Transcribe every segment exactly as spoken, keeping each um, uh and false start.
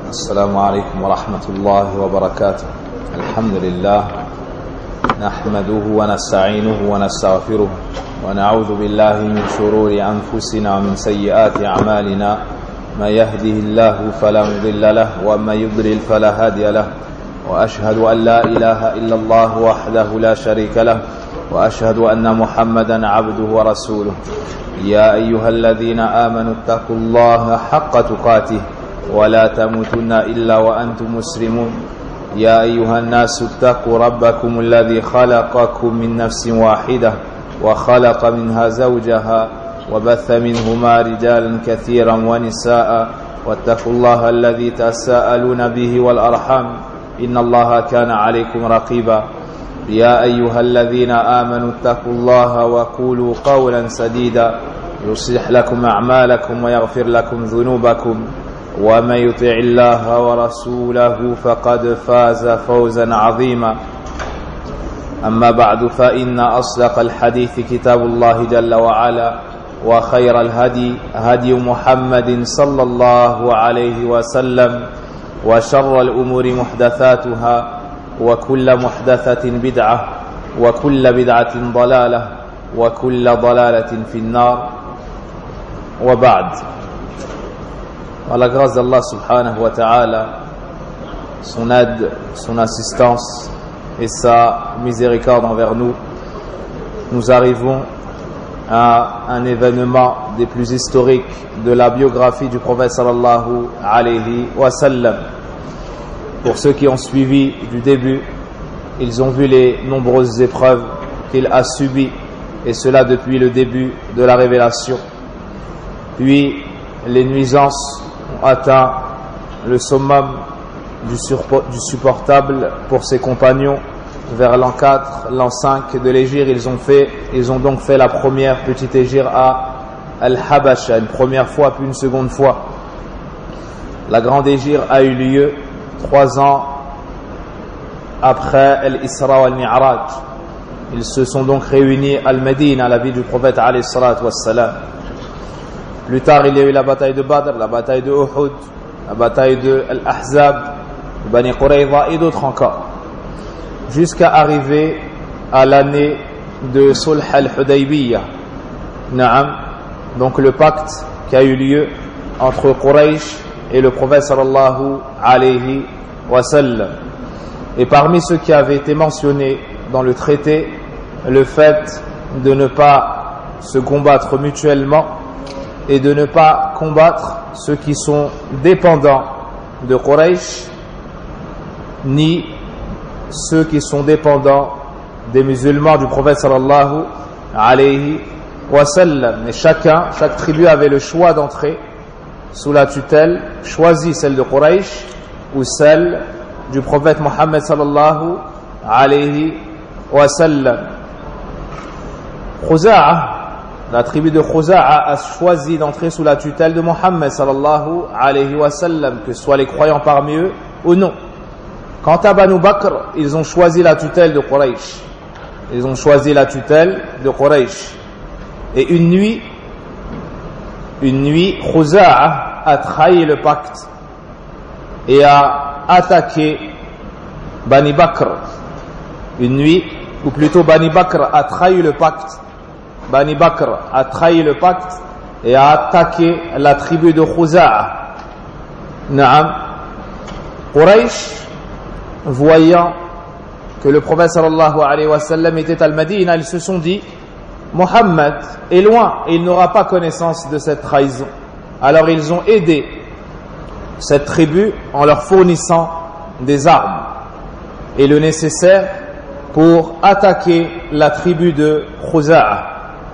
السلام عليكم ورحمة الله وبركاته. الحمد لله نحمده ونستعينه ونستغفره ونعوذ بالله من شرور أنفسنا ومن سيئات أعمالنا. ما يهده الله فلا مضل له ومن يضلل فلا هادي له، وأشهد أن لا إله إلا الله وحده لا شريك له، وأشهد أن محمدا عبده ورسوله. يا أيها الذين آمنوا اتقوا الله حق تقاته ولا تموتن إلا وأنتم مسلمون. يا أيها الناس اتقوا ربكم الذي خلقكم من نفس واحدة وخلق منها زوجها وبث منهما رجالا كثيرا ونساء، واتقوا الله الذي تساءلون به والأرحام إن الله كان عليكم رقيبا. يا أيها الذين آمنوا اتقوا الله وقولوا قولا سديدا يصلح لكم أعمالكم ويغفر لكم ذنوبكم، ومن يطع الله ورسوله فقد فاز فوزا عظيما. أما بعد، فإن أصدق الحديث كتاب الله جل وعلا، وخير الهدي هدي محمد صلى الله عليه وسلم، وشر الأمور محدثاتها، وكل محدثة بدعة، وكل بدعة ضلالة، وكل ضلالة في النار. وبعد. Par la grâce d'Allah subhanahu wa ta'ala, son aide, son assistance et sa miséricorde envers nous, nous arrivons à un événement des plus historiques de la biographie du prophète sallallahu alayhi wa sallam. Pour ceux qui ont suivi du début, ils ont vu les nombreuses épreuves qu'il a subies, et cela depuis le début de la révélation. Puis les nuisances ont atteint le summum du, du supportable pour ses compagnons. Vers l'an quatre, l'an cinq de l'hégire, ils ont fait, ils ont donc fait la première petite hégire à Al-Habasha, une première fois puis une seconde fois. La grande hégire a eu lieu trois ans après Al-Isra wal-Mi'raj. Ils se sont donc réunis à Al-Médine, à la ville du prophète alayhi salatu wassalam. Plus tard, il y a eu la bataille de Badr, la bataille de Uhud, la bataille de Al-Ahzab, de Bani Qurayza et d'autres encore, jusqu'à arriver à l'année de Sulh al-Hudaybiyah. Naam, donc le pacte qui a eu lieu entre Quraysh et le prophète sallallahu alayhi wa sallam. Et parmi ceux qui avaient été mentionnés dans le traité, le fait de ne pas se combattre mutuellement et de ne pas combattre ceux qui sont dépendants de Quraysh, ni ceux qui sont dépendants des musulmans du prophète sallallahu alayhi wa sallam. Mais chacun, chaque tribu avait le choix d'entrer sous la tutelle, choisit celle de Quraysh ou celle du prophète Mohammed sallallahu alayhi wa sallam. Khuza'a, la tribu de Khuza'a a choisi d'entrer sous la tutelle de Mohammed sallallahu alayhi wa sallam, que ce soit les croyants parmi eux ou non. Quant à Banu Bakr, ils ont choisi la tutelle de Quraysh. Ils ont choisi la tutelle de Quraysh. Et une nuit, une nuit, Khuza'a a trahi le pacte et a attaqué Bani Bakr. Une nuit, ou plutôt Bani Bakr a trahi le pacte. Bani Bakr a trahi le pacte et a attaqué la tribu de Khuza'a. Naam. Quraysh, voyant que le prophète sallallahu alayhi wa sallam était à Al-Madina, ils se sont dit: Mohammed est loin et il n'aura pas connaissance de cette trahison. Alors ils ont aidé cette tribu en leur fournissant des armes et le nécessaire pour attaquer la tribu de Khuza'a.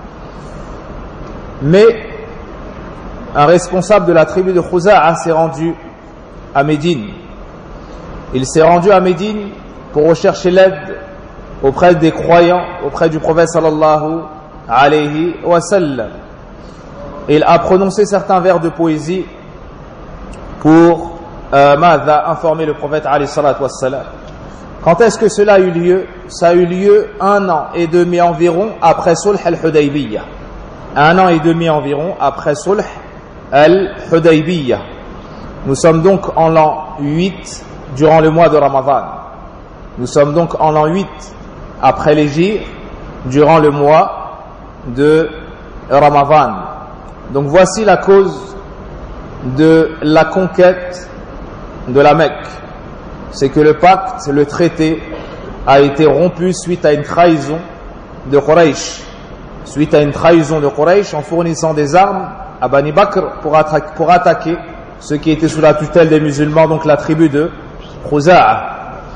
Mais un responsable de la tribu de Khuza'a s'est rendu à Médine. Il s'est rendu à Médine pour rechercher l'aide auprès des croyants, auprès du prophète sallallahu alayhi wa sallam. Il a prononcé certains vers de poésie pour euh, Mada, informer le prophète alayhi salatu wa sallam. Quand est-ce que cela a eu lieu? Ça a eu lieu un an et demi environ après Sulh al-Hudaybiyah. Un an et demi environ après Sulh al-Hudaybiyah. Nous sommes donc en l'an huit durant le mois de Ramadan. Nous sommes donc en l'an huit après l'Hégire durant le mois de Ramadan. Donc voici la cause de la conquête de la Mecque. C'est que le pacte, le traité a été rompu suite à une trahison de Quraysh. Suite à une trahison de Quraysh en fournissant des armes à Bani Bakr pour, atta- pour attaquer ceux qui étaient sous la tutelle des musulmans, donc la tribu de Khuza'a.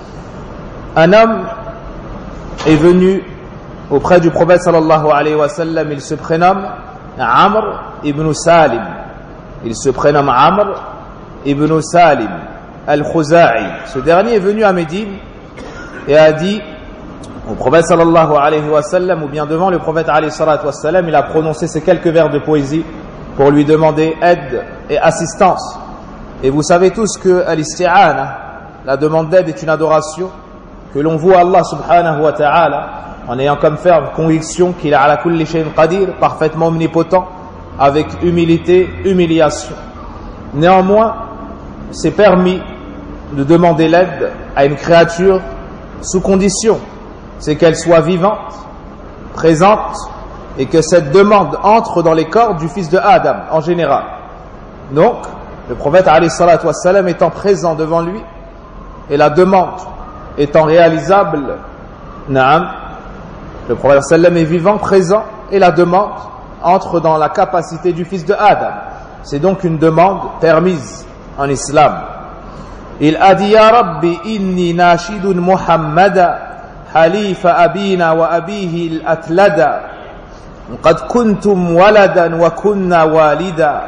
Un homme est venu auprès du prophète sallallahu alayhi wa sallam, il se prénomme Amr ibn Salim. Il se prénomme Amr ibn Salim al-Khuza'i. Ce dernier est venu à Médine et a dit au prophète sallallahu alayhi wa sallam, ou bien devant le prophète alayhi salatu wa sallam, il a prononcé ces quelques vers de poésie pour lui demander aide et assistance. Et vous savez tous que al-isti'ana, la demande d'aide, est une adoration que l'on voue à Allah subhanahu wa ta'ala en ayant comme ferme conviction qu'il est ala kulli shay'in qadir, parfaitement omnipotent, avec humilité, humiliation. Néanmoins, c'est permis de demander l'aide à une créature sous condition, c'est qu'elle soit vivante, présente, et que cette demande entre dans les corps du fils de Adam en général. Donc, le prophète alayhi salatu wassalam étant présent devant lui et la demande étant réalisable, naam, le prophète sallam est vivant, présent, et la demande entre dans la capacité du fils de Adam. C'est donc une demande permise en islam. Il a dit ya Rabbi inni nashidun Muhammada halifa abina wa abihi al-atlada qad kuntum waladan wa kunna walida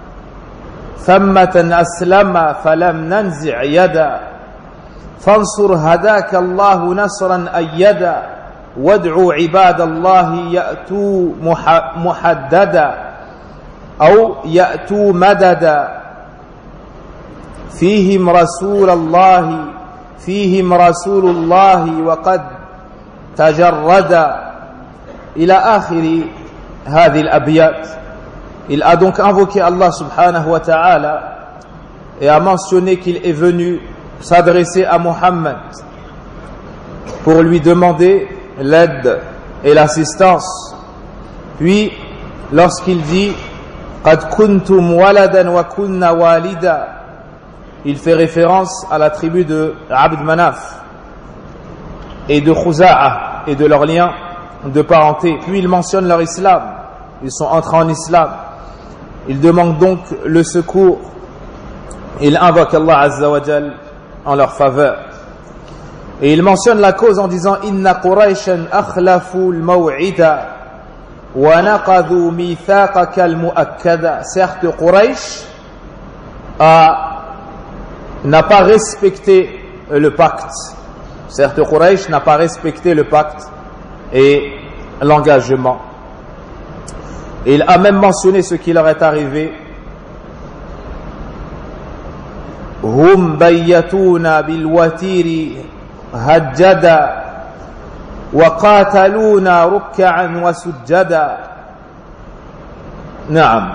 thammatan aslama falam nanzi' yada fansur hadaka Allahu nasran ayyada وادعوا عباد الله يأتوا محددا أو يأتوا مددا فيهم رسول الله فيهم رسول الله وقد تجرد إلى آخر هذه الأبيات. Il a donc invoqué Allah subhanahu wa ta'ala et a mentionné qu'il est venu s'adresser à Muhammad pour lui demander l'aide et l'assistance. Puis lorsqu'il dit qad kuntum waladan wa kunna walida, il fait référence à la tribu de Abd Manaf et de Khuza'a et de leurs liens de parenté. Puis il mentionne leur islam, ils sont entrés en islam, il demande donc le secours, il invoque Allah Azza wa Jal en leur faveur. Et il mentionne la cause en disant inna quraishan akhlafu al-maw'ida wa naqadhu mithaqaka al-mu'akkada. Certes, Quraish a, n'a pas respecté le pacte. Certes, Quraish n'a pas respecté le pacte et l'engagement. Et il a même mentionné ce qui leur est arrivé. Hum bayyatuna bil watiri هجدا وقاتلونا ركعا وسجدا. نعم.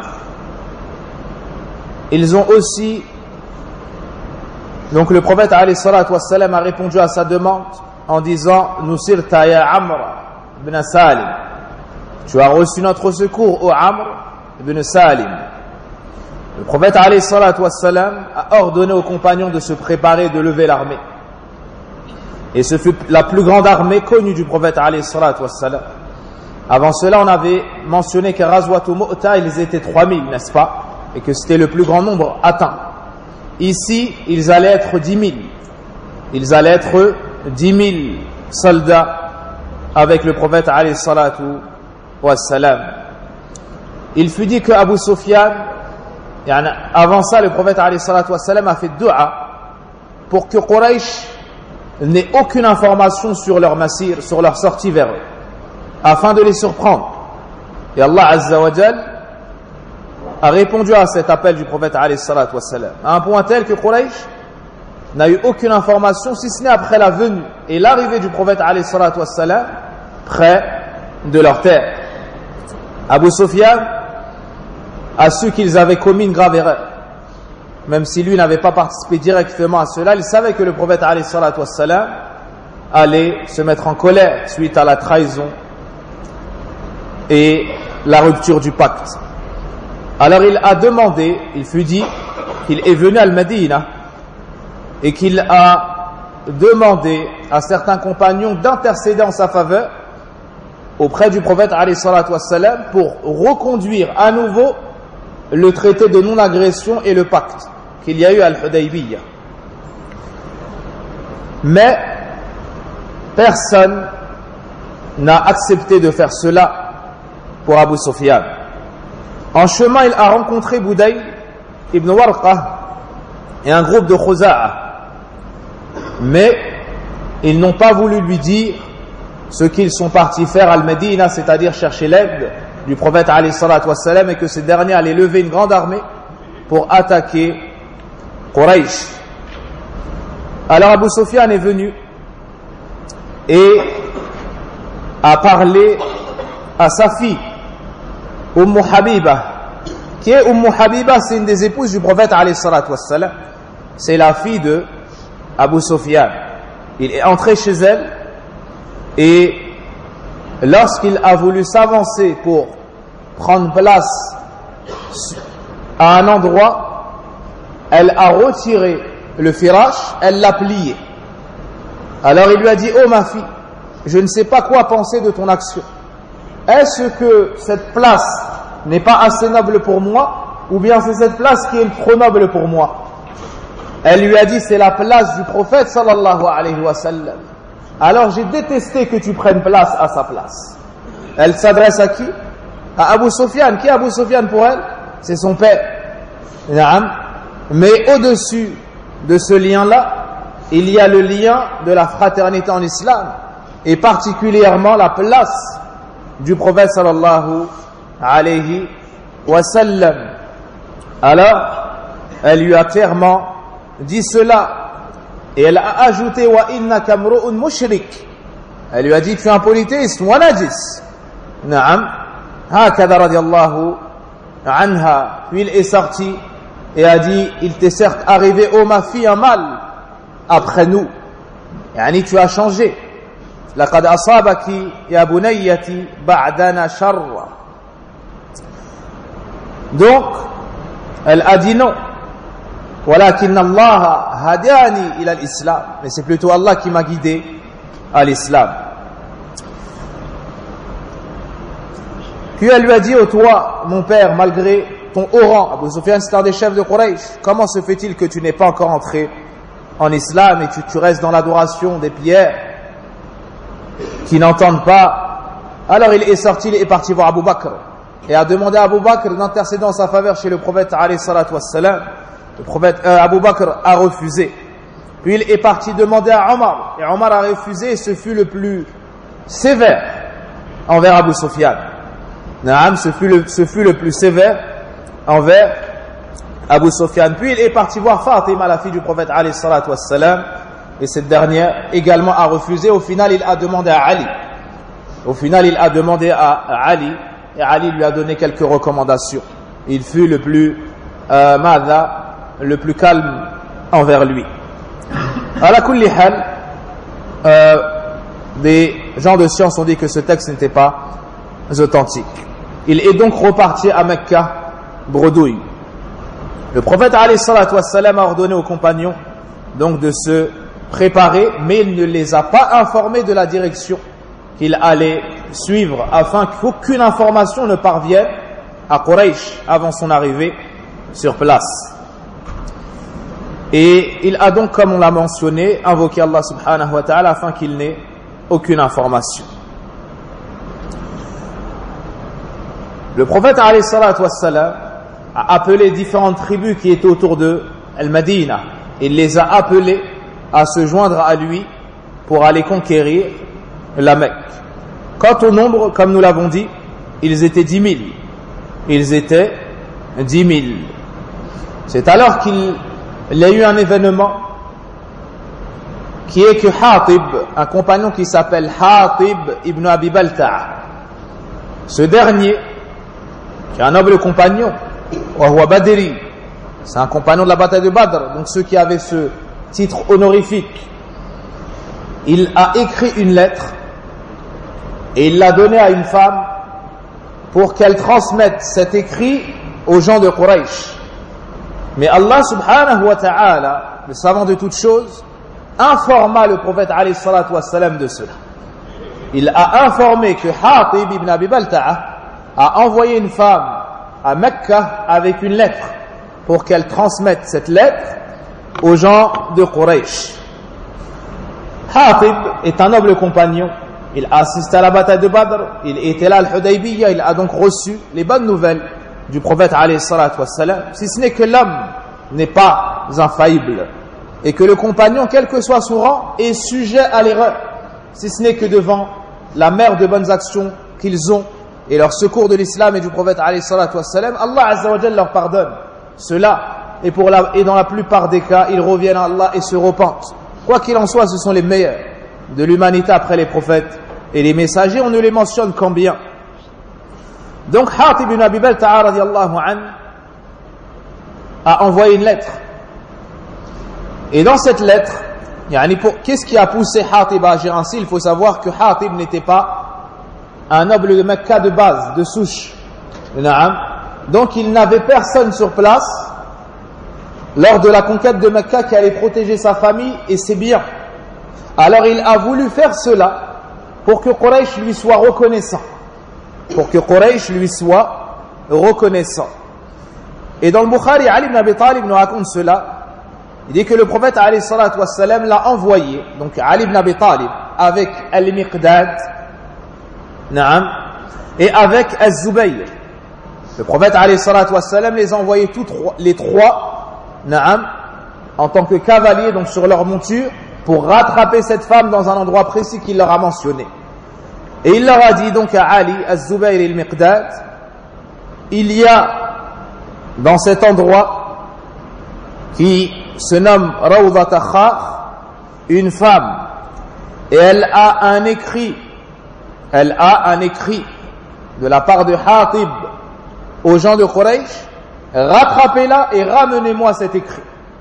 Ils ont aussi, donc le prophète alayhi salatu wassalam a répondu à sa demande en disant Nusirta ya Amr ibn Salim, tu as reçu notre secours au Amr ibn Salim. Le prophète alayhi salatu wassalam a ordonné aux compagnons de se préparer, de lever l'armée. Et ce fut la plus grande armée connue du prophète alayhi salatu wassalam. Avant cela, on avait mentionné qu'à Ghazwat Mu'ta, ils étaient trois mille, n'est-ce pas? Et que c'était le plus grand nombre atteint. Ici, ils allaient être dix mille. Ils allaient être dix mille soldats avec le prophète alayhi salatu wassalam. Il fut dit que Abu Sufyan, avant ça, le prophète alayhi salatu wassalam a fait dua pour que Quraysh n'ait aucune information sur leur massir, sur leur sortie vers eux, afin de les surprendre. Et Allah Azza wa Jal a répondu à cet appel du prophète alayhi salatu wassalam, à un point tel que Quraysh n'a eu aucune information, si ce n'est après la venue et l'arrivée du prophète alayhi salatu wassalam près de leur terre. Abu Sufyan a su qu'ils avaient commis une grave erreur. même si lui n'avait pas participé directement à cela, il savait que le prophète alayhi salatu wassalam allait se mettre en colère suite à la trahison et la rupture du pacte. Alors il a demandé, il fut dit qu'il est venu à Al-Madina et qu'il a demandé à certains compagnons d'intercéder en sa faveur auprès du prophète alayhi salatu wassalam pour reconduire à nouveau le traité de non-agression et le pacte qu'il y a eu à Al-Hudaybiyah. Mais personne n'a accepté de faire cela pour Abu Sufyan. En chemin, il a rencontré Budayl ibn Warqa et un groupe de Khuza'a. Mais ils n'ont pas voulu lui dire ce qu'ils sont partis faire à Al-Madina, c'est-à-dire chercher l'aide du prophète alayhi salatu wassalam, et que ce dernier allait lever une grande armée pour attaquer Quraysh. Alors Abu Sufyan est venu et a parlé à sa fille Umm Habiba, qui est Umm Habiba, c'est une des épouses du prophète alayhi salatu wassalam, c'est la fille de Abu Sufyan. Il est entré chez elle et lorsqu'il a voulu s'avancer pour prendre place à un endroit, elle a retiré le firash, elle l'a plié. Alors il lui a dit: oh ma fille, je ne sais pas quoi penser de ton action. Est-ce que cette place n'est pas assez noble pour moi, ou bien c'est cette place qui est trop noble pour moi? Elle lui a dit: c'est la place du prophète sallallahu alayhi wa sallam. Alors j'ai détesté que tu prennes place à sa place. Elle s'adresse à qui? À Abu Sufyan. Qui est Abu Sufyan pour elle? C'est son père. Mais au-dessus de ce lien-là, il y a le lien de la fraternité en islam, et particulièrement la place du prophète sallallahu alayhi wa sallam. Alors, elle lui a clairement dit cela, et elle a ajouté: wa innaka mru'un mushrik. Elle lui a dit: tu es un polythéiste wa najis. Naam, hakada radiyallahu anha. Puis il est sorti et a dit: il t'est certes arrivé, ô ma fille, un mal après nous. Yani tu as changé. لقد أصابك يا بنيتي بعدنا شر. Donc, elle a dit non. ولكن الله هداني إلى الإسلام. Mais c'est plutôt Allah qui m'a guidé à l'islam. Puis elle lui a dit: oh toi, mon père, malgré ton haut rang, Abu Sufyan c'est un des chefs de Quraysh, comment se fait-il que tu n'es pas encore entré en islam et tu, tu restes dans l'adoration des pierres qui n'entendent pas? Alors il est sorti, il est parti voir Abu Bakr et a demandé à Abu Bakr d'intercéder en sa faveur chez le prophète alayhi salatu wassalam. Le prophète euh, Abu Bakr a refusé. Puis il est parti demander à Omar, et Omar a refusé, et ce fut le plus sévère envers Abu Sufyan. Naam, ce fut le, ce fut le plus sévère envers Abu Sufyan. Puis il est parti voir Fatima, la fille du prophète alayhi salatu wassalam, et cette dernière également a refusé. Au final, il a demandé à Ali. Au final, il a demandé à Ali, et Ali lui a donné quelques recommandations. Il fut le plus euh, madha, le plus calme envers lui. Ala kulli hal, euh, des gens de science ont dit que ce texte n'était pas authentique. Il est donc reparti à Mecca bredouille. Le prophète alayhi salatu wassalam a ordonné aux compagnons donc de se préparer, mais il ne les a pas informés de la direction qu'il allait suivre, afin qu'aucune information ne parvienne à Quraysh avant son arrivée sur place. Et il a donc, comme on l'a mentionné, invoqué Allah subhanahu wa ta'ala afin qu'il n'ait aucune information. Le prophète alayhi salatu wassalam a appelé différentes tribus qui étaient autour de Al-Madina. Il les a appelées à se joindre à lui pour aller conquérir la Mecque. Quant au nombre, comme nous l'avons dit, ils étaient dix mille. Ils étaient dix mille. C'est alors qu'il y a eu un événement qui est que Hatib, un compagnon qui s'appelle Hatib ibn Abi Balta'a, ce dernier, qui est un noble compagnon, wa huwa badri, C'est un compagnon de la bataille de Badr, donc ceux qui avaient ce titre honorifique. Il a écrit une lettre et il l'a donnée à une femme pour qu'elle transmette cet écrit aux gens de Quraysh. Mais Allah subhanahu wa ta'ala, le savant de toutes choses, informa le prophète alayhi salatu wassalam de cela. Il a informé que Hatib ibn Abi Balta'a a envoyé une femme à Mecca avec une lettre pour qu'elle transmette cette lettre aux gens de Quraysh. Hatib est un noble compagnon. Il a assisté à la bataille de Badr, il était là à Al-Hudaybiyah, il a donc reçu les bonnes nouvelles du prophète alayhi salatu wassalam, si ce n'est que l'homme n'est pas infaillible et que le compagnon, quel que soit son rang, est sujet à l'erreur, si ce n'est que devant la mer de bonnes actions qu'ils ont et leur secours de l'islam et du prophète alayhi salatu wassalam, Allah azza wa jalla leur pardonne cela, et, pour la, et dans la plupart des cas ils reviennent à Allah et se repentent. Quoi qu'il en soit, ce sont les meilleurs de l'humanité après les prophètes et les messagers, on ne les mentionne qu'en bien. Donc Hatib ibn Abi Balta'a radiallahu anhu a envoyé une lettre, et dans cette lettre, yani pour, qu'est-ce qui a poussé Hatib à agir ainsi? Il faut savoir que Hatib n'était pas un noble de Mecca de base, de souche. Donc il n'avait personne sur place lors de la conquête de Mecca qui allait protéger sa famille et ses biens. Alors il a voulu faire cela pour que Quraysh lui soit reconnaissant. Pour que Quraysh lui soit reconnaissant. Et dans le Bukhari, Ali ibn Abi Talib nous raconte cela. Il dit que le prophète alayhi salatu wassalam l'a envoyé, donc Ali ibn Abi Talib, avec Al-Miqdad, naam, et avec Az-Zubayr. Le prophète alayhi salatu wassalam les a envoyés tous les trois, naam, en tant que cavaliers, donc sur leur monture, pour rattraper cette femme dans un endroit précis qu'il leur a mentionné. Et il leur a dit donc à Ali, Az-Zubayr et Al-Miqdad, il y a dans cet endroit qui se nomme Rawdat Khar, une femme, et elle a un écrit, elle a un écrit de la part de Hatib aux gens de Quraysh, rattrapez-la et ramenez-moi cet écrit.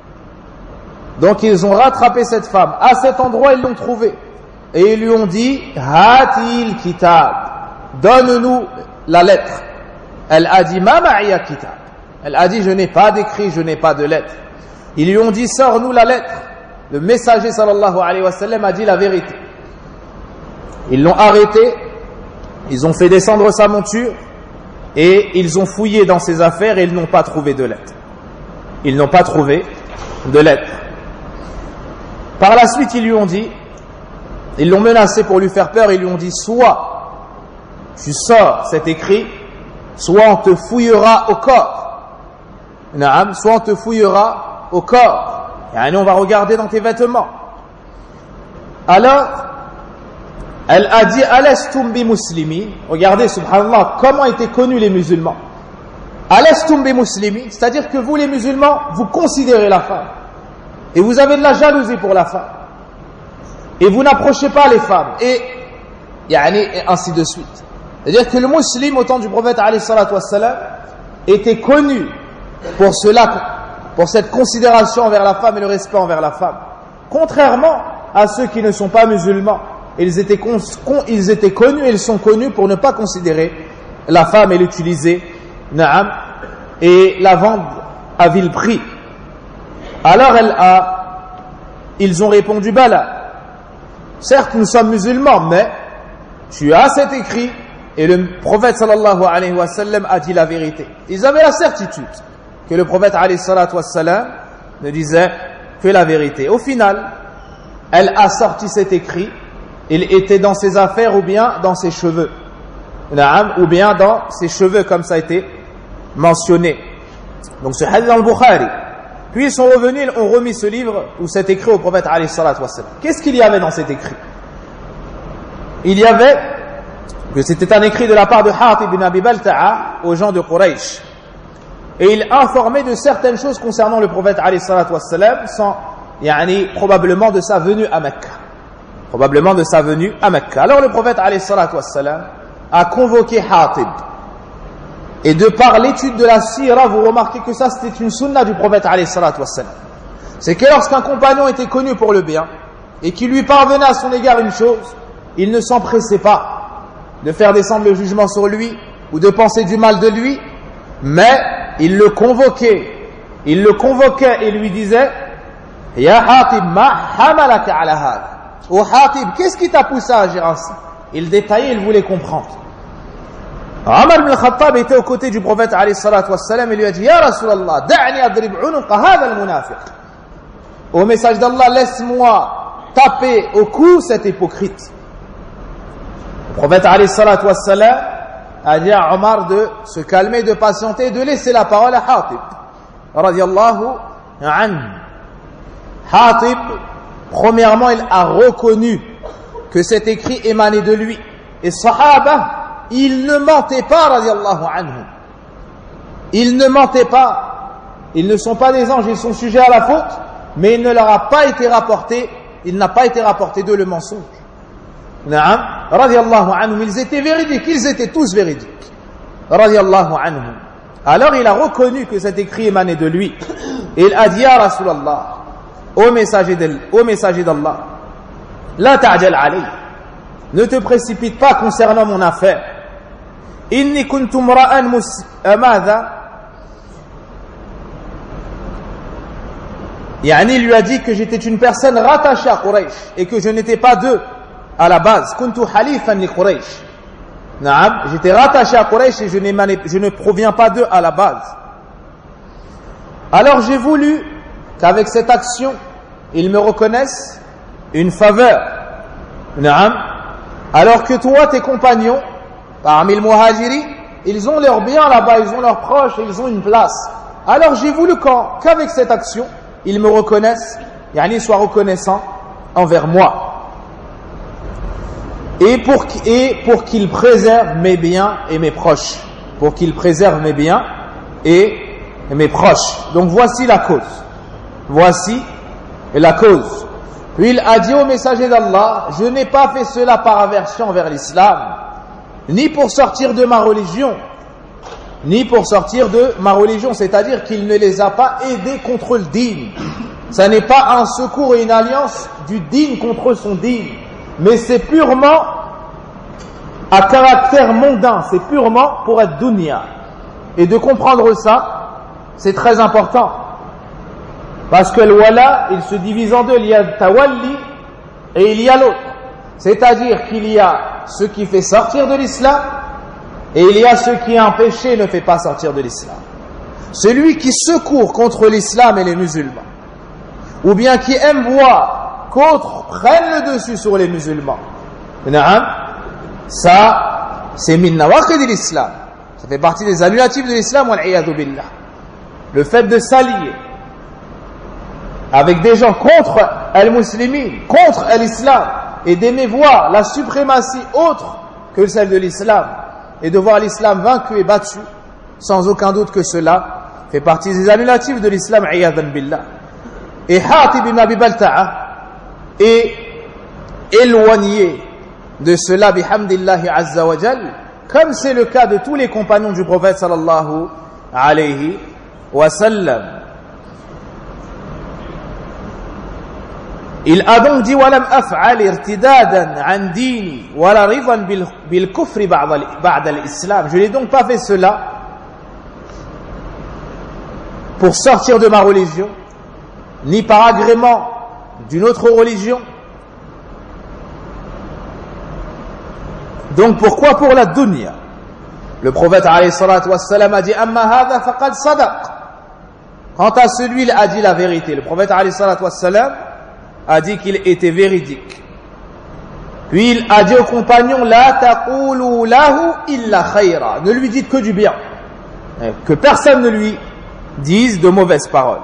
Donc ils ont rattrapé cette femme. À cet endroit, ils l'ont trouvée. Et ils lui ont dit, Hatil kitab, donne-nous la lettre. Elle a dit, Ma ma'iya kitab. Elle a dit, je n'ai pas d'écrit, je n'ai pas de lettre. Ils lui ont dit, sors-nous la lettre. Le messager sallallahu alayhi wa sallam a dit la vérité. Ils l'ont arrêté, ils ont fait descendre sa monture, et ils ont fouillé dans ses affaires et ils n'ont pas trouvé de lettre. Ils n'ont pas trouvé de lettre. Par la suite, ils lui ont dit, ils l'ont menacé pour lui faire peur, ils lui ont dit, soit tu sors cet écrit, soit on te fouillera au corps. Naam, soit on te fouillera au corps. Et on va regarder dans tes vêtements. Alors, elle a dit, Alastum bi muslimi. Regardez, subhanallah, comment étaient connus les musulmans. Alastum bi muslimi, c'est-à-dire que vous les musulmans, vous considérez la femme. Et vous avez de la jalousie pour la femme. Et vous n'approchez pas les femmes. Et, yani, et ainsi de suite. C'est-à-dire que le musulman, au temps du prophète, alayhi salatu wassalam, était connu pour cela, pour cette considération envers la femme et le respect envers la femme. Contrairement à ceux qui ne sont pas musulmans. Ils étaient, con, ils étaient connus et ils sont connus pour ne pas considérer la femme et l'utiliser, naam, et la vendre à vil prix. Alors elle a, ils ont répondu, Bala, certes nous sommes musulmans, mais tu as cet écrit, et le prophète sallallahu alayhi wa sallam a dit la vérité. Ils avaient la certitude que le prophète alayhi salatu wa sallam ne disait que la vérité. Au final, elle a sorti cet écrit, il était dans ses affaires ou bien dans ses cheveux, ou bien dans ses cheveux comme ça a été mentionné. Donc ce hadith dans le Bukhari. Puis ils sont revenus, ils ont remis ce livre ou cet écrit au prophète alayhi salatu wa sallam. Qu'est-ce qu'il y avait dans cet écrit? Il y avait que c'était un écrit de la part de Hatib ibn Abi Balta'a aux gens de Quraysh. Et il informait de certaines choses concernant le prophète alayhi salatu wa sallam, sans, yani, probablement de sa venue à Mecca. Probablement de sa venue à Mecca. Alors le prophète alayhi salatu wa sallam a convoqué Hatib. Et de par l'étude de la sira, vous remarquez que ça c'était une sunna du prophète alayhi salatu wassalam. C'est que lorsqu'un compagnon était connu pour le bien et qu'il lui parvenait à son égard une chose, il ne s'empressait pas de faire descendre le jugement sur lui ou de penser du mal de lui, mais il le convoquait, il le convoquait et lui disait: Ya Hatib, ma hamalaka ala hada. Oh Hatib, qu'est-ce qui t'a poussé à agir ainsi? Il détaillait, il voulait comprendre. Omar ibn al-Khattab était aux côtés du prophète alayhi salatu wassalam et lui a dit: Ya Rasulallah, da'ni adrib unuqa hadha al-munafiq. Au message d'Allah, laisse-moi taper au cou cet hypocrite. Le prophète alayhi salatu wassalam a dit à Omar de se calmer, de patienter, de laisser la parole à Hatib radiyallahu anhu. Hatib, premièrement, il a reconnu que cet écrit émanait de lui. Et Sahaba, ils ne mentaient pas, radiyallahu anhu. Ils ne mentaient pas. Ils ne sont pas des anges, ils sont sujets à la faute, mais il ne leur a pas été rapporté, il n'a pas été rapporté d'eux le mensonge. Na'am, radiyallahu anhum, ils étaient véridiques, ils étaient tous véridiques. Radiyallahu anhum. Alors il a reconnu que cet écrit émanait de lui. Et il a dit: Ya Rasulallah, ô messager d'Allah, la ta'jal alayhi, ne te précipite pas concernant mon affaire. Inni kuntu mra'an madha. Yani, il lui a dit que j'étais une personne rattachée à Quraysh et que je n'étais pas d'eux à la base. Kuntu halifan li Quraysh. Naam, j'étais rattaché à Quraysh et je, je ne proviens pas d'eux à la base. Alors j'ai voulu qu'avec cette action, ils me reconnaissent une faveur. Naam. Alors que toi, tes compagnons, parmi le muhajiri, ils ont leurs biens là-bas, ils ont leurs proches, ils ont une place. Alors j'ai voulu qu'avec cette action, ils me reconnaissent, yani soient reconnaissants envers moi. Et pour, et pour qu'ils préservent mes biens et mes proches. Pour qu'ils préservent mes biens et mes proches. Donc voici la cause. Voici la cause. Puis il a dit au messager d'Allah: je n'ai pas fait cela par aversion envers l'islam, ni pour sortir de ma religion, ni pour sortir de ma religion, c'est-à-dire qu'il ne les a pas aidés contre le dîn. Ça n'est pas un secours et une alliance du dîn contre son dîn, mais c'est purement à caractère mondain, c'est purement pour être dunya. Et de comprendre ça, c'est très important. Parce que le wala, il se divise en deux. Il y a le tawalli et il y a l'autre. C'est-à-dire qu'il y a ce qui fait sortir de l'islam et il y a ce qui est un péché ne fait pas sortir de l'islam. Celui qui secourt contre l'islam et les musulmans, ou bien qui aime voir qu'autres prennent le dessus sur les musulmans, ça, c'est min nawaqid de l'islam. Ça fait partie des annulatifs de l'islam, wal iyadu billah. Le fait de s'allier avec des gens contre al-muslimin, contre l'islam, et d'aimer voir la suprématie autre que celle de l'islam, et de voir l'islam vaincu et battu, sans aucun doute que cela fait partie des annulatifs de l'islam, iyadan billah. Et Hatib ibn Abi Balta'a est éloigné de cela, bihamdillahi azza wa jal, comme c'est le cas de tous les compagnons du prophète sallallahu alayhi wa sallam. Il a donc dit: walam af'al irtidadan an dini wala ridan bil kufri ba'da l'islam. Je n'ai donc pas fait cela pour sortir de ma religion, ni par agrément d'une autre religion. Donc pourquoi pour la dunya? Le prophète alayhi salatu wassalam a dit: amma hadha faqad sadaq. Quant à celui, il a dit la vérité. Le prophète alayhi salatu wassalam a dit qu'il était véridique. Puis il a dit aux compagnons: la taqulu lahu illa khayra. Ne lui dites que du bien, que personne ne lui dise de mauvaises paroles.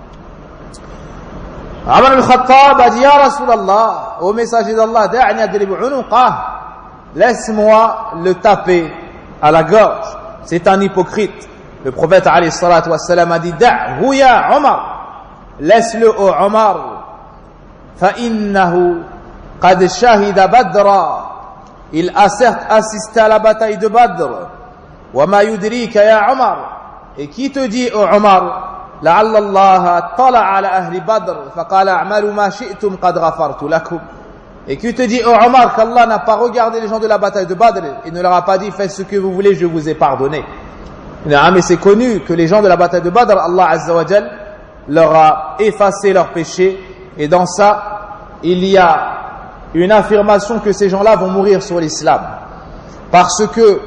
Omar al-Khattab a dit: ya Rasulallah, au messager d'Allah, da'ni adrib unuqah, laisse-moi le taper à la gorge. C'est un hypocrite. Le prophète alayhi salatu wassalam a dit: da'hu ya Omar, laisse-le au Omar. فإنه قد شهد بدرا. Il a certes assisté à la bataille de Badr. وَمَا يُدْرِيكَ يَا عُمَرْ. Et qui te dit, ô Omar, لَعَلَّ اللَّهَ طَلَعَ عَلَى أَهْلِ بَدْرٍ فَقَالَ أَعْمَلُوا مَا شِئْتُمْ قَدْ غَفَرْتُ لَكُمْ. Et qui te dit, ô Omar, qu'Allah n'a pas regardé les gens de la bataille de Badr et ne leur a pas dit, faites ce que vous voulez, je vous ai pardonné. Mais c'est connu que les gens de la bataille de Badr, Allah Azza wa Jal leur a effacé leurs péchés, et dans ça, il y a une affirmation que ces gens-là vont mourir sur l'islam. Parce que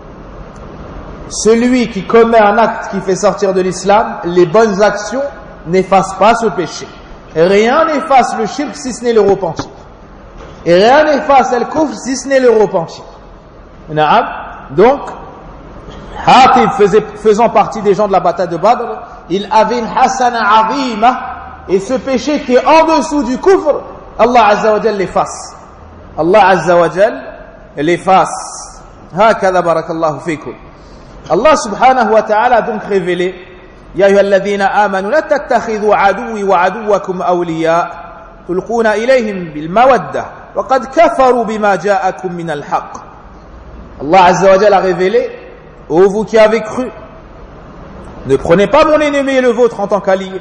celui qui commet un acte qui fait sortir de l'islam, les bonnes actions n'effacent pas ce péché. Rien n'efface le shirk si ce n'est le repentir. Et rien n'efface le kufr si ce n'est le repentir. Donc, Hatib faisait, faisant partie des gens de la bataille de Badr, il avait une hasana azima, et ce péché qui est en dessous du kufr, Allah Azza wa Jal l'efface. Allah Azza wa Jal l'efface. Hakada barakallahu fikum. Allah subhanahu wa ta'ala a donc révélé, Ya ayyuhalladhina amanu la tattakhidhu aduwwi wa aduwwakum awliya tulquna ilayhim bil mawaddah wa qad kafaru bima ja'akum min al haqq. Allah Azza wa Jal a révélé, ô vous qui avez cru, ne prenez pas mon ennemi et le vôtre en tant qu'allié.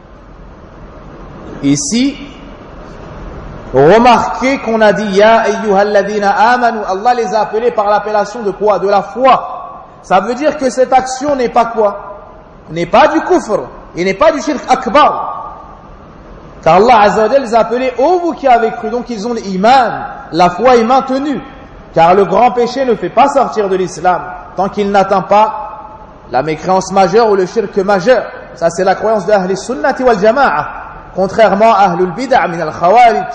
Ici, remarquez qu'on a dit Ya ayyuhalladhina amanu, Allah les a appelés par l'appellation de quoi? De la foi. Ça veut dire que cette action n'est pas quoi? N'est pas du kufr, et n'est pas du shirk akbar. Car Allah Azza wa Jal les a appelés, ô vous qui avez cru, donc ils ont l'iman, la foi est maintenue. Car le grand péché ne fait pas sortir de l'islam tant qu'il n'atteint pas la mécréance majeure ou le shirk majeur. Ça c'est la croyance de Ahl Sunnati wal Jama'a, contrairement à Ahlul Bid'a min al-Khawarij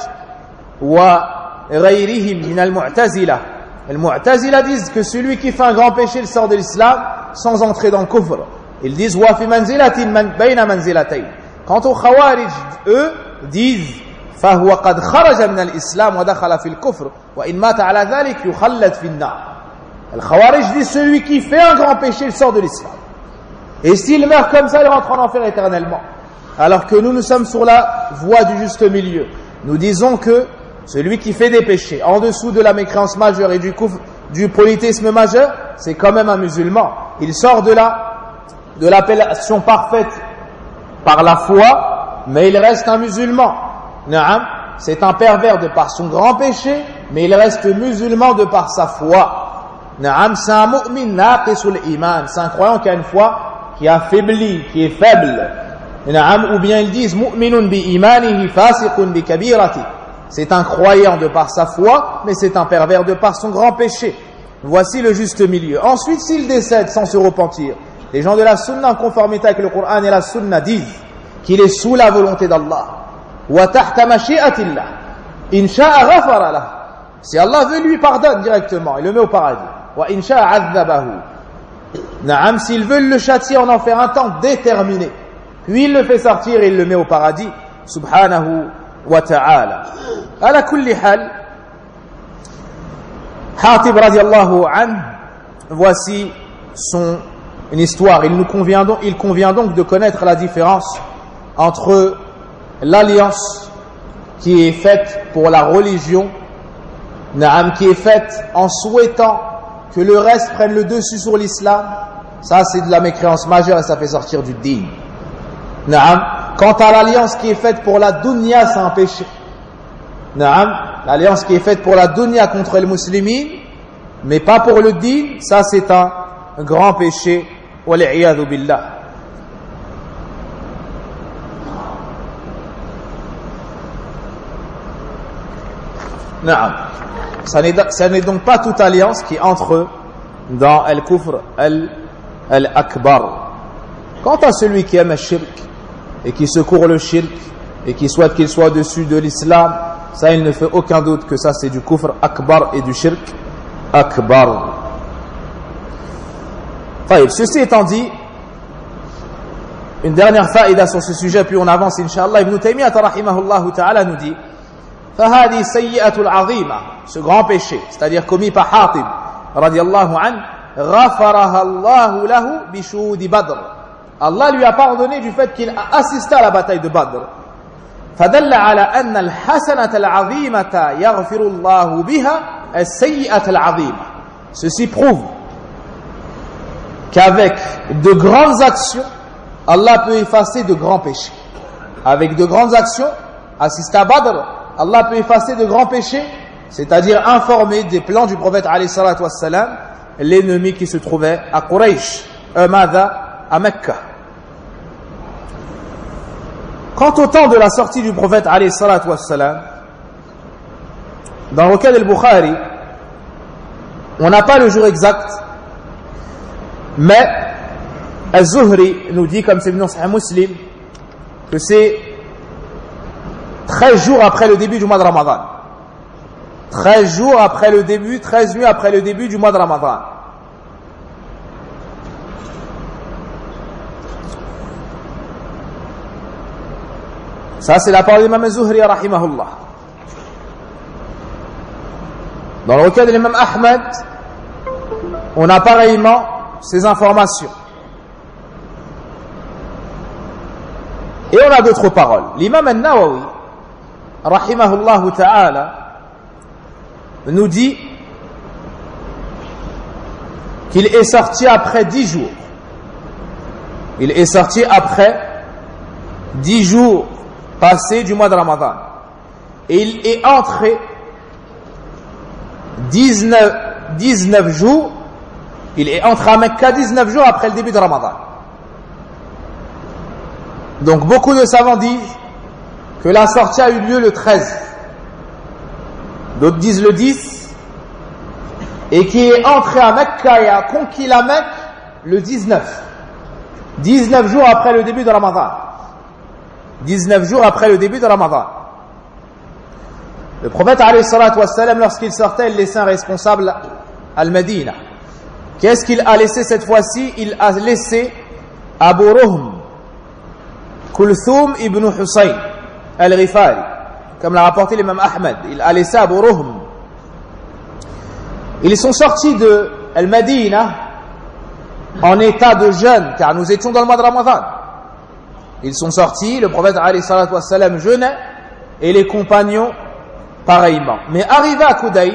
wa ghayrihim min al-Mu'tazila. Les Mu'tazila disent que celui qui fait un grand péché il sort de l'islam sans entrer dans le kufr. Ils disent wa fi manzilatin bayna manzilatayn. Quant aux Khawarij, eux disent فهو قد خرج من الإسلام ودخل في الكفر وإن مات على ذلك يخلد في النار. Le Khawarij dit celui qui fait un grand péché il sort de l'islam. Et s'il meurt comme ça il rentre en enfer éternellement. Alors que nous nous sommes sur la voie du juste milieu. Nous disons que celui qui fait des péchés en dessous de la mécréance majeure et du kufr, du polythéisme majeur, c'est quand même un musulman. Il sort de la de l'appellation parfaite par la foi, mais il reste un musulman. Naam, c'est un pervers de par son grand péché, mais il reste musulman de par sa foi. Naam, c'est un mu'min naqisul iman, c'est un croyant qui a une foi qui affaiblit, qui est faible. Naam, ou bien ils disent mu'minun bi imanihi fasiqun bi kabirati. C'est un croyant de par sa foi, mais c'est un pervers de par son grand péché. Voici le juste milieu. Ensuite, s'il décède sans se repentir, les gens de la sunna en conformité avec le Coran et la sunna disent qu'il est sous la volonté d'Allah. Wa tahta mashi'atillah. In sha'a ghafara lahu. Si Allah veut, lui pardonne directement, il le met au paradis. Wa in sha'a 'adhabahu. Naam, s'il veut le châtier en enfer un temps déterminé, puis il le fait sortir et il le met au paradis. Subhanahu wa ta'ala. Ala kulli hal, Hatib radiallahu anhu, voici son une histoire. Il nous convient donc, il convient donc de connaître la différence entre l'alliance qui est faite pour la religion, naam, qui est faite en souhaitant que le reste prenne le dessus sur l'islam. Ça c'est de la mécréance majeure et ça fait sortir du din. Naam. Quant à l'alliance qui est faite pour la dunya, c'est un péché. Naam. L'alliance qui est faite pour la dunya contre les musulmans, mais pas pour le din, ça c'est un grand péché. Wal-'iyadhu billah. Naam. Ça n'est donc pas toute alliance qui entre dans al-kufr al-akbar. Quant à celui qui aime le shirk et qui secourt le shirk et qui souhaite qu'il soit au-dessus de l'islam, ça il ne fait aucun doute que ça c'est du kufr akbar et du shirk akbar. Enfin, ceci étant dit, une dernière faïda sur ce sujet puis on avance inshallah. Ibn Taymiyyah rahimahullah ta'ala nous dit فهذه سيئة العظيمة, ce grand péché, c'est-à-dire commis par Hatib radiallahu anhu, غفرها الله له بشهود بدر. Allah lui a pardonné du fait qu'il a assisté à la bataille de Badr. فدل على أن الحسنة العظيمة يغفر الله بها السيئة العظيمة. Ceci prouve qu'avec de grandes actions, Allah peut effacer de grands péchés. Avec de grandes actions, assister à Badr, Allah peut effacer de grands péchés, c'est-à-dire informer des plans du prophète alayhi salatu wassalam, l'ennemi qui se trouvait à Quraysh, euh, Mada, à Mecca. Quant au temps de la sortie du prophète alayhi salatu wassalam, dans le recueil al-Bukhari, on n'a pas le jour exact, mais Al-Zuhri nous dit, comme c'est venu dans Sahih Muslim, que c'est treize jours après le début du mois de Ramadan. treize jours après le début, treize nuits après le début du mois de Ramadan. Ça, c'est la parole de l'imam Zuhri, rahimahullah. Dans le recueil de l'imam Ahmed, on a pareillement ces informations. Et on a d'autres paroles. L'imam al-Nawawi, rahimahullah ta'ala, nous dit qu'il est sorti après dix jours. Il est sorti après dix jours passés du mois de Ramadan. Et il est entré dix-neuf, dix-neuf jours, il est entré à Mecca dix-neuf jours après le début de Ramadan. Donc beaucoup de savants disent que la sortie a eu lieu le treize. D'autres disent le dix. Et qui est entré à Mecca et a conquis la Mecque le dix-neuf. dix-neuf jours après le début de Ramadan. dix-neuf jours après le début de Ramadan. Le prophète alayhi salatu wassalam, lorsqu'il sortait, il laissait un responsable al-Madina. Qu'est-ce qu'il a laissé cette fois-ci? Il a laissé Abu Ruhm Kulthum ibn Husayn al-Ghifari, comme l'a rapporté l'imam Ahmed. Il a laissé Abu Ruhm. Ils sont sortis de al-Madina en état de jeûne, car nous étions dans le mois de Ramadan. Ils sont sortis, le prophète alayhi salatu wassalam jeûnait, et les compagnons pareillement. Mais arrivé à Qudayd,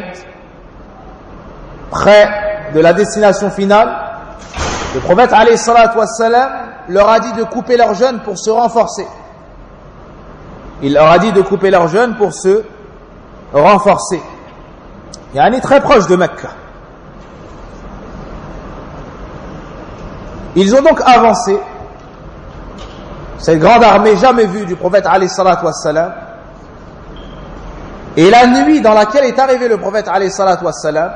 près de la destination finale, le prophète alayhi salatu wassalam leur a dit de couper leur jeûne pour se renforcer. Il leur a dit de couper leur jeûne pour se renforcer. Il y a un est très proche de Mecca. Ils ont donc avancé, cette grande armée jamais vue du prophète alayhi salatu wassalam. Et la nuit dans laquelle est arrivé le prophète alayhi salatu wassalam,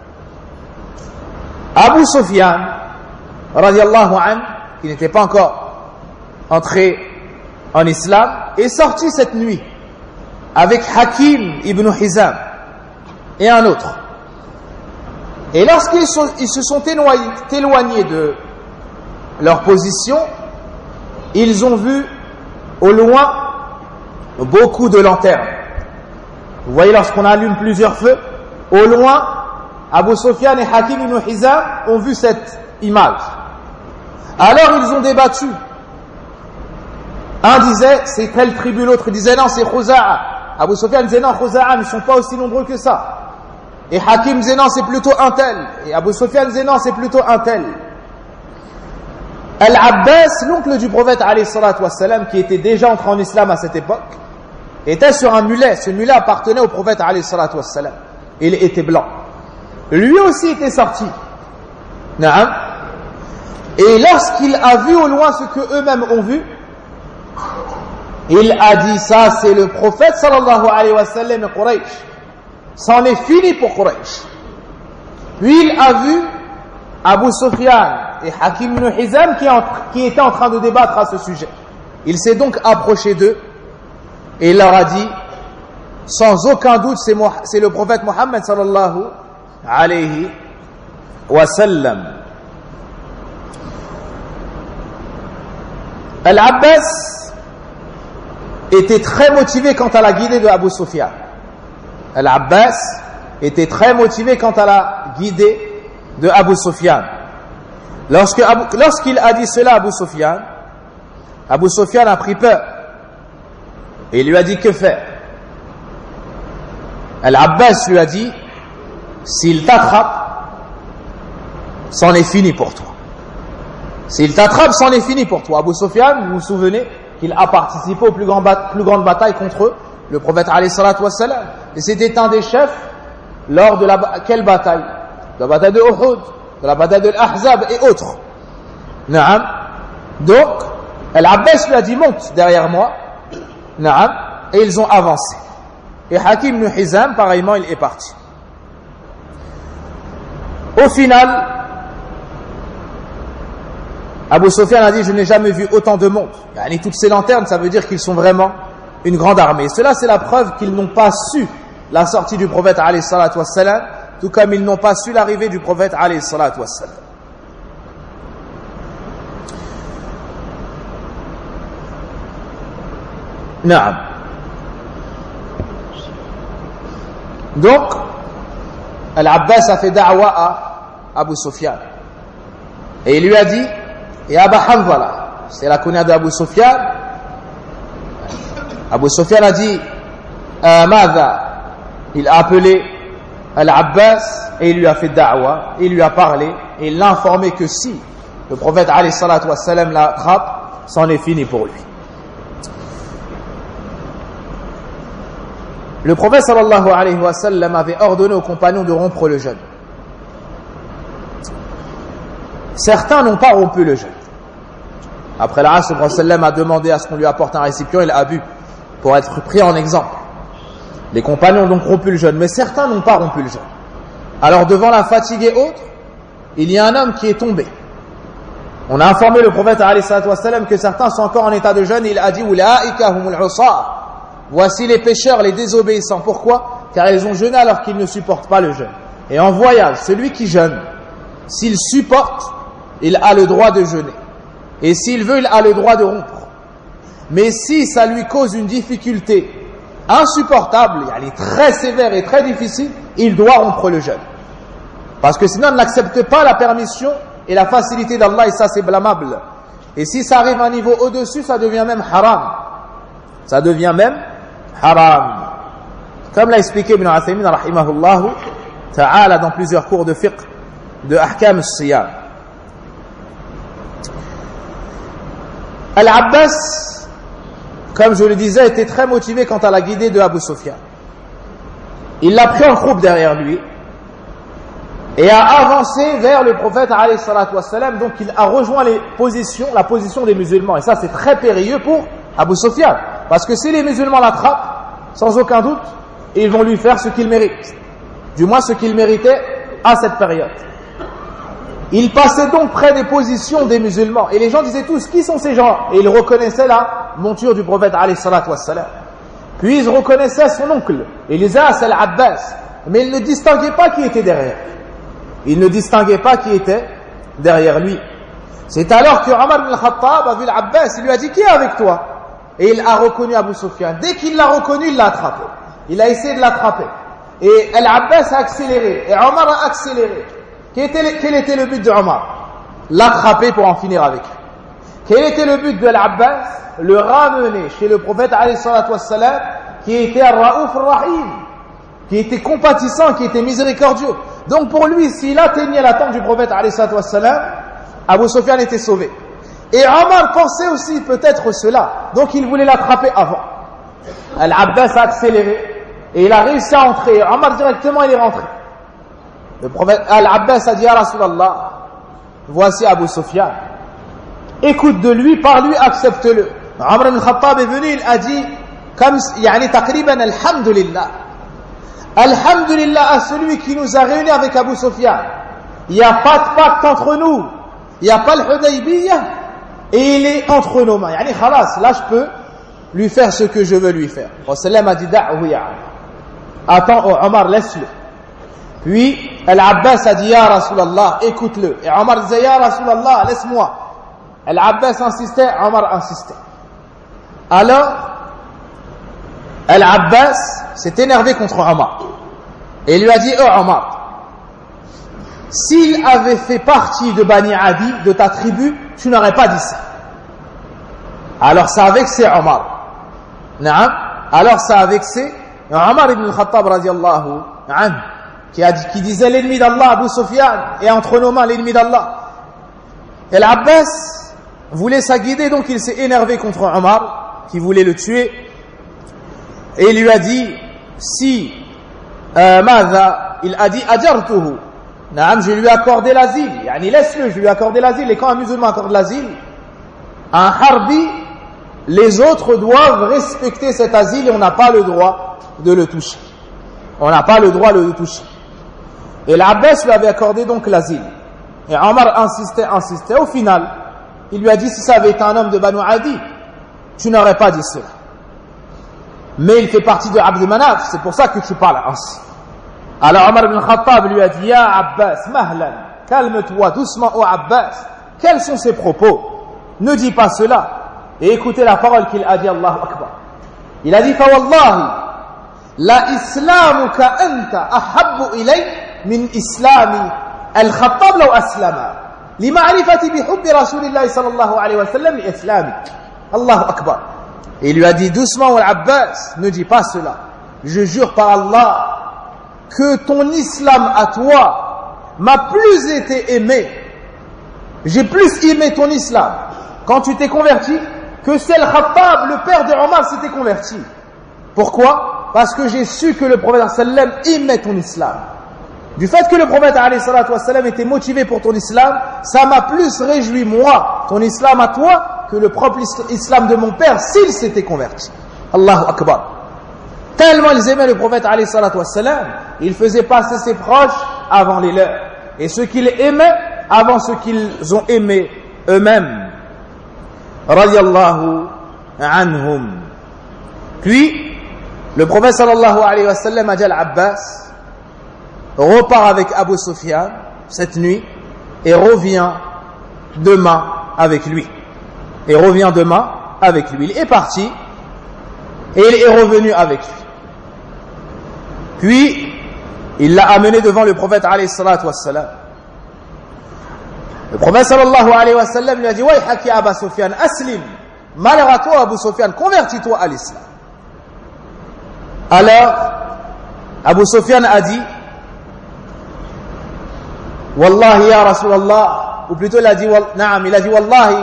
Abu Sufyan radiyallahu anhu, qui n'était pas encore entré en islam, est sorti cette nuit avec Hakim ibn Hizam et un autre. Et lorsqu'ils sont, ils se sont éloignés, éloignés de leur position, ils ont vu au loin beaucoup de lanternes. Vous voyez, lorsqu'on allume plusieurs feux, au loin, Abu Sufyan et Hakim ibn Hizam ont vu cette image. Alors ils ont débattu. Un disait c'est telle tribu, l'autre disait non c'est Khuza'a. Abu Sufyan disait non, Khuza'a ne sont pas aussi nombreux que ça. Et Hakim disait non c'est plutôt un tel. Et Abu Sufyan disait non c'est plutôt un tel. Al-Abbas, l'oncle du prophète alayhi salatu wassalam, qui était déjà entré en islam à cette époque, était sur un mulet. Ce mulet appartenait au prophète alayhi salatu wassalam. Il était blanc. Lui aussi était sorti. Naam. Et lorsqu'il a vu au loin ce que eux-mêmes ont vu, il a dit ça c'est le prophète sallallahu alayhi wa sallam et Quraysh. C'en est fini pour Quraysh. Puis il a vu Abu Sufyan et Hakim ibn Hizam qui, qui étaient en train de débattre à ce sujet. Il s'est donc approché d'eux et il leur a dit, sans aucun doute, c'est, c'est le prophète Mohammed sallallahu alayhi wa sallam. Al-Abbas était très motivé quant à la guidée de Abu Sufyan. Al-Abbas était très motivé quant à la guidée de Abu Sufyan. Lorsque Abu, lorsqu'il a dit cela à Abu Sufyan, Abu Sufyan a pris peur et il lui a dit que faire. Al-Abbas lui a dit, s'il t'attrape, c'en est fini pour toi. S'il t'attrape, c'en est fini pour toi. Abu Sufyan, vous vous souvenez qu'il a participé aux plus, grands bat- plus grandes batailles contre le prophète alayhi salatu wassalam. Et c'était un des chefs lors de la quelle bataille? De la bataille de Uhud, de la bataille de l'Ahzab et autres. Naam. Donc, Al-Abbas lui a dit monte derrière moi. Naam. Et ils ont avancé. Et Hakim ibn Hizam, pareillement, il est parti. Au final, Abu Sufyan a dit je n'ai jamais vu autant de monde. Yani, toutes ces lanternes, ça veut dire qu'ils sont vraiment une grande armée. Et cela, c'est la preuve qu'ils n'ont pas su la sortie du prophète alayhi salatu wassalam, tout comme ils n'ont pas su l'arrivée du prophète alayhi salatu wassalam. Naam. Donc, Al-Abbas a fait da'wa à Abu Sufyan. Et il lui a dit, et Aba Hanzala, c'est la kunya d'Abu Sufyan. Abu Sufyan a dit, Mada, il a appelé Al-Abbas et il lui a fait da'wa, il lui a parlé et il l'a informé que si le prophète alayhi salatu wassalam l'attrape, c'en est fini pour lui. Le prophète sallallahu alayhi wa sallam avait ordonné aux compagnons de rompre le jeûne. Certains n'ont pas rompu le jeûne. Après l'Asr, le prophète sallam a demandé à ce qu'on lui apporte un récipient, il a bu pour être pris en exemple. Les compagnons ont donc rompu le jeûne, mais certains n'ont pas rompu le jeûne. Alors devant la fatigue et autres, il y a un homme qui est tombé. On a informé le prophète alayhi salatu wassalam que certains sont encore en état de jeûne, il a dit Ulaika humul usar. Voici les pécheurs, les désobéissants. Pourquoi? Car ils ont jeûné alors qu'ils ne supportent pas le jeûne. Et en voyage, celui qui jeûne, s'il supporte, il a le droit de jeûner. Et s'il veut, il a le droit de rompre. Mais si ça lui cause une difficulté insupportable, elle est très sévère et très difficile, il doit rompre le jeûne. Parce que sinon, on n'accepte pas la permission et la facilité d'Allah, et ça c'est blâmable. Et si ça arrive à un niveau au-dessus, ça devient même haram. Ça devient même haram. Comme l'a expliqué Ibn Uthaymin rahimahullah ta'ala dans plusieurs cours de fiqh de ahkam as-siyam. Al-Abbas, comme je le disais, était très motivé quant à la guidée de Abu Sufyan. Il l'a pris en groupe derrière lui et a avancé vers le prophète alayhi salatu wassalam. Donc il a rejoint les positions, la position des musulmans. Et ça c'est très périlleux pour Abu Sufyan. Parce que si les musulmans l'attrapent, sans aucun doute, ils vont lui faire ce qu'il mérite. Du moins ce qu'il méritait à cette période. Il passait donc près des positions des musulmans. Et les gens disaient tous, qui sont ces gens? Et ils reconnaissaient la monture du prophète alayhi salatu wassalam. Puis ils reconnaissaient son oncle. Et ils disaient, ah, c'est l'Abbas. Mais ils ne distinguaient pas qui était derrière. Ils ne distinguaient pas qui était derrière lui. C'est alors que Omar ibn Khattab a vu l'Abbas. Il lui a dit, qui est avec toi? Et il a reconnu Abu Sufyan. Dès qu'il l'a reconnu, il l'a attrapé. Il a essayé de l'attraper. Et Al-Abbas a accéléré. Et Omar a accéléré. Quel était le, quel était le but de Omar? L'attraper pour en finir avec lui. Quel était le but de l'Abbas? Le ramener chez le prophète alayhi salatu wassalam, qui était Ar-Raouf Ar-Rahim, qui était compatissant, qui était miséricordieux. Donc pour lui, s'il atteignait l'attente du prophète alayhi salatu wassalam, Abu Sufyan était sauvé. Et Omar pensait aussi peut-être cela. Donc il voulait l'attraper avant. Al-Abbas a accéléré et il a réussi à entrer. Omar directement il est rentré. Le prophète Al-Abbas a dit à Rasulallah, voici Abu Sufyan. Écoute de lui, par lui, accepte-le. Omar ibn Khattab est venu, il a dit, comme, yani taqriban alhamdulillah. Alhamdulillah à celui qui nous a réunis avec Abu Sufyan. Il n'y a pas de pacte entre nous. Il n'y a pas le Hudaybiyah. Et il est entre nos mains. Yani khalas, là je peux lui faire ce que je veux lui faire. Le prophète a dit da'hu ya Omar. Attends, oh, Omar, laisse-le. Puis Al-Abbas a dit ya Rasulallah, écoute-le. Et Omar disait ya Rasulallah, laisse-moi. Al-Abbas insistait, Omar insistait. Alors Al-Abbas s'est énervé contre Omar. Et il lui a dit oh Omar, s'il avait fait partie de Bani Adi, de ta tribu, tu n'aurais pas dit ça. Alors ça a vexé Omar. Naam. Alors ça a vexé Omar ibn al-Khattab radiallahu anhu, qui, a dit, qui disait l'ennemi d'Allah, Abu Sufyan, est entre nos mains l'ennemi d'Allah. Et l'Abbas voulait s'aguider, donc il s'est énervé contre Omar, qui voulait le tuer. Et il lui a dit, si, euh, Mada, il a dit, Ajartuhu, Naam, je lui ai accordé l'asile. Yani, laisse-le, je lui ai accordé l'asile. Et quand un musulman accorde l'asile, un harbi, les autres doivent respecter cet asile et on n'a pas le droit de le toucher. On n'a pas le droit de le toucher. Et l'Abbas lui avait accordé donc l'asile. Et Omar insistait, insistait. Au final, il lui a dit, si ça avait été un homme de Banu Adi, tu n'aurais pas dit cela. Mais il fait partie de Abd Manaf, c'est pour ça que tu parles ainsi. Alors Omar ibn Khattab lui a dit, Ya Abbas, mahlan, calme-toi doucement, ô Abbas. Quels sont ses propos? Ne dis pas cela. Et écoutez la parole qu'il a dit, Allahu Akbar. Il a dit, fa wallahi, la islamuka anta ahabbu ilay min islami al-Khattab law aslama. Lima'rifati bihubbi Rasulillahi sallallahu alayhi wa sallam li islamik. Allahu Akbar. Et il lui a dit doucement, ô Abbas, ne dis pas cela. Je jure par Allah que ton islam à toi m'a plus été aimé. J'ai plus aimé ton islam quand tu t'es converti que c'est Al-Khattab, le père de Omar, s'était converti. Pourquoi? Parce que j'ai su que le prophète sallam aimait ton islam. Du fait que le prophète sallam était motivé pour ton islam, ça m'a plus réjoui, moi, ton islam à toi, que le propre islam de mon père s'il s'était converti. Allahu Akbar. Tellement ils aimaient le prophète sallam, ils faisaient passer ses proches avant les leurs. Et ceux qu'ils aimaient avant ceux qu'ils ont aimé eux-mêmes. Radiyallahu anhum. Puis, le prophète sallallahu alayhi wa sallam a dit à l'Abbas, repart avec Abu Sufyan cette nuit et revient demain avec lui. Et revient demain avec lui. Il est parti et il est revenu avec lui. Puis, il l'a amené devant le prophète alayhi salatu wassalam. Le prophète sallallahu alayhi wa sallam lui a dit, Wayhak ya Abu Sufyan, aslim. Malheur à toi Abu Sufyan, convertis-toi à l'islam. Alors, Abu Sufyan a dit, Wallahi ya Rasulallah, ou plutôt il a dit, Naam, il a dit, Wallahi,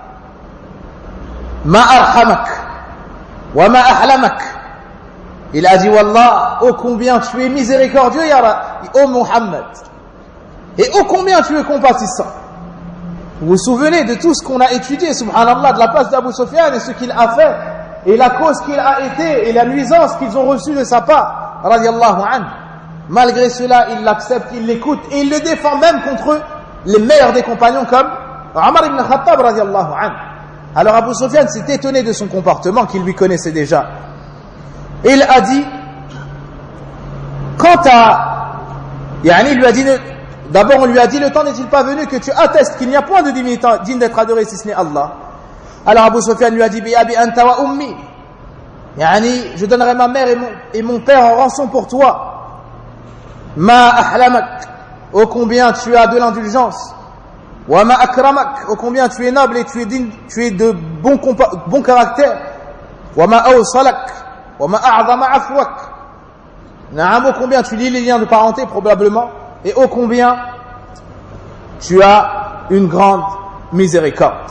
ma arhamak, wa ma ahlamak. Il a dit, Wallah, oh combien tu es miséricordieux, ya oh Muhammad. Et oh combien tu es compatissant. Vous vous souvenez de tout ce qu'on a étudié, subhanallah, de la place d'Abu Sufyan et ce qu'il a fait, et la cause qu'il a été, et la nuisance qu'ils ont reçue de sa part, radiyallahu anhu. Malgré cela, il l'accepte, il l'écoute, et il le défend même contre les meilleurs des compagnons comme Omar ibn Khattab, radiyallahu anhu. Alors Abu Sufyan s'est étonné de son comportement qu'il lui connaissait déjà. Et il a dit, quant à, yani il lui a dit, d'abord on lui a dit, le temps n'est-il pas venu que tu attestes qu'il n'y a point de digne d'être adoré si ce n'est Allah. Alors Abu Sufyan lui a dit, bi abi anta wa ummi, yani je donnerai ma mère et mon, et mon père en rançon pour toi. Ma ahlamak, ô combien tu as de l'indulgence. Wa ma akramak, ô combien tu es noble et tu es digne, tu es de bon, bon caractère. Wa ma awsalak, wa ma a'zama afwak. Naam, ô combien tu lis les liens de parenté probablement, et ô combien tu as une grande miséricorde.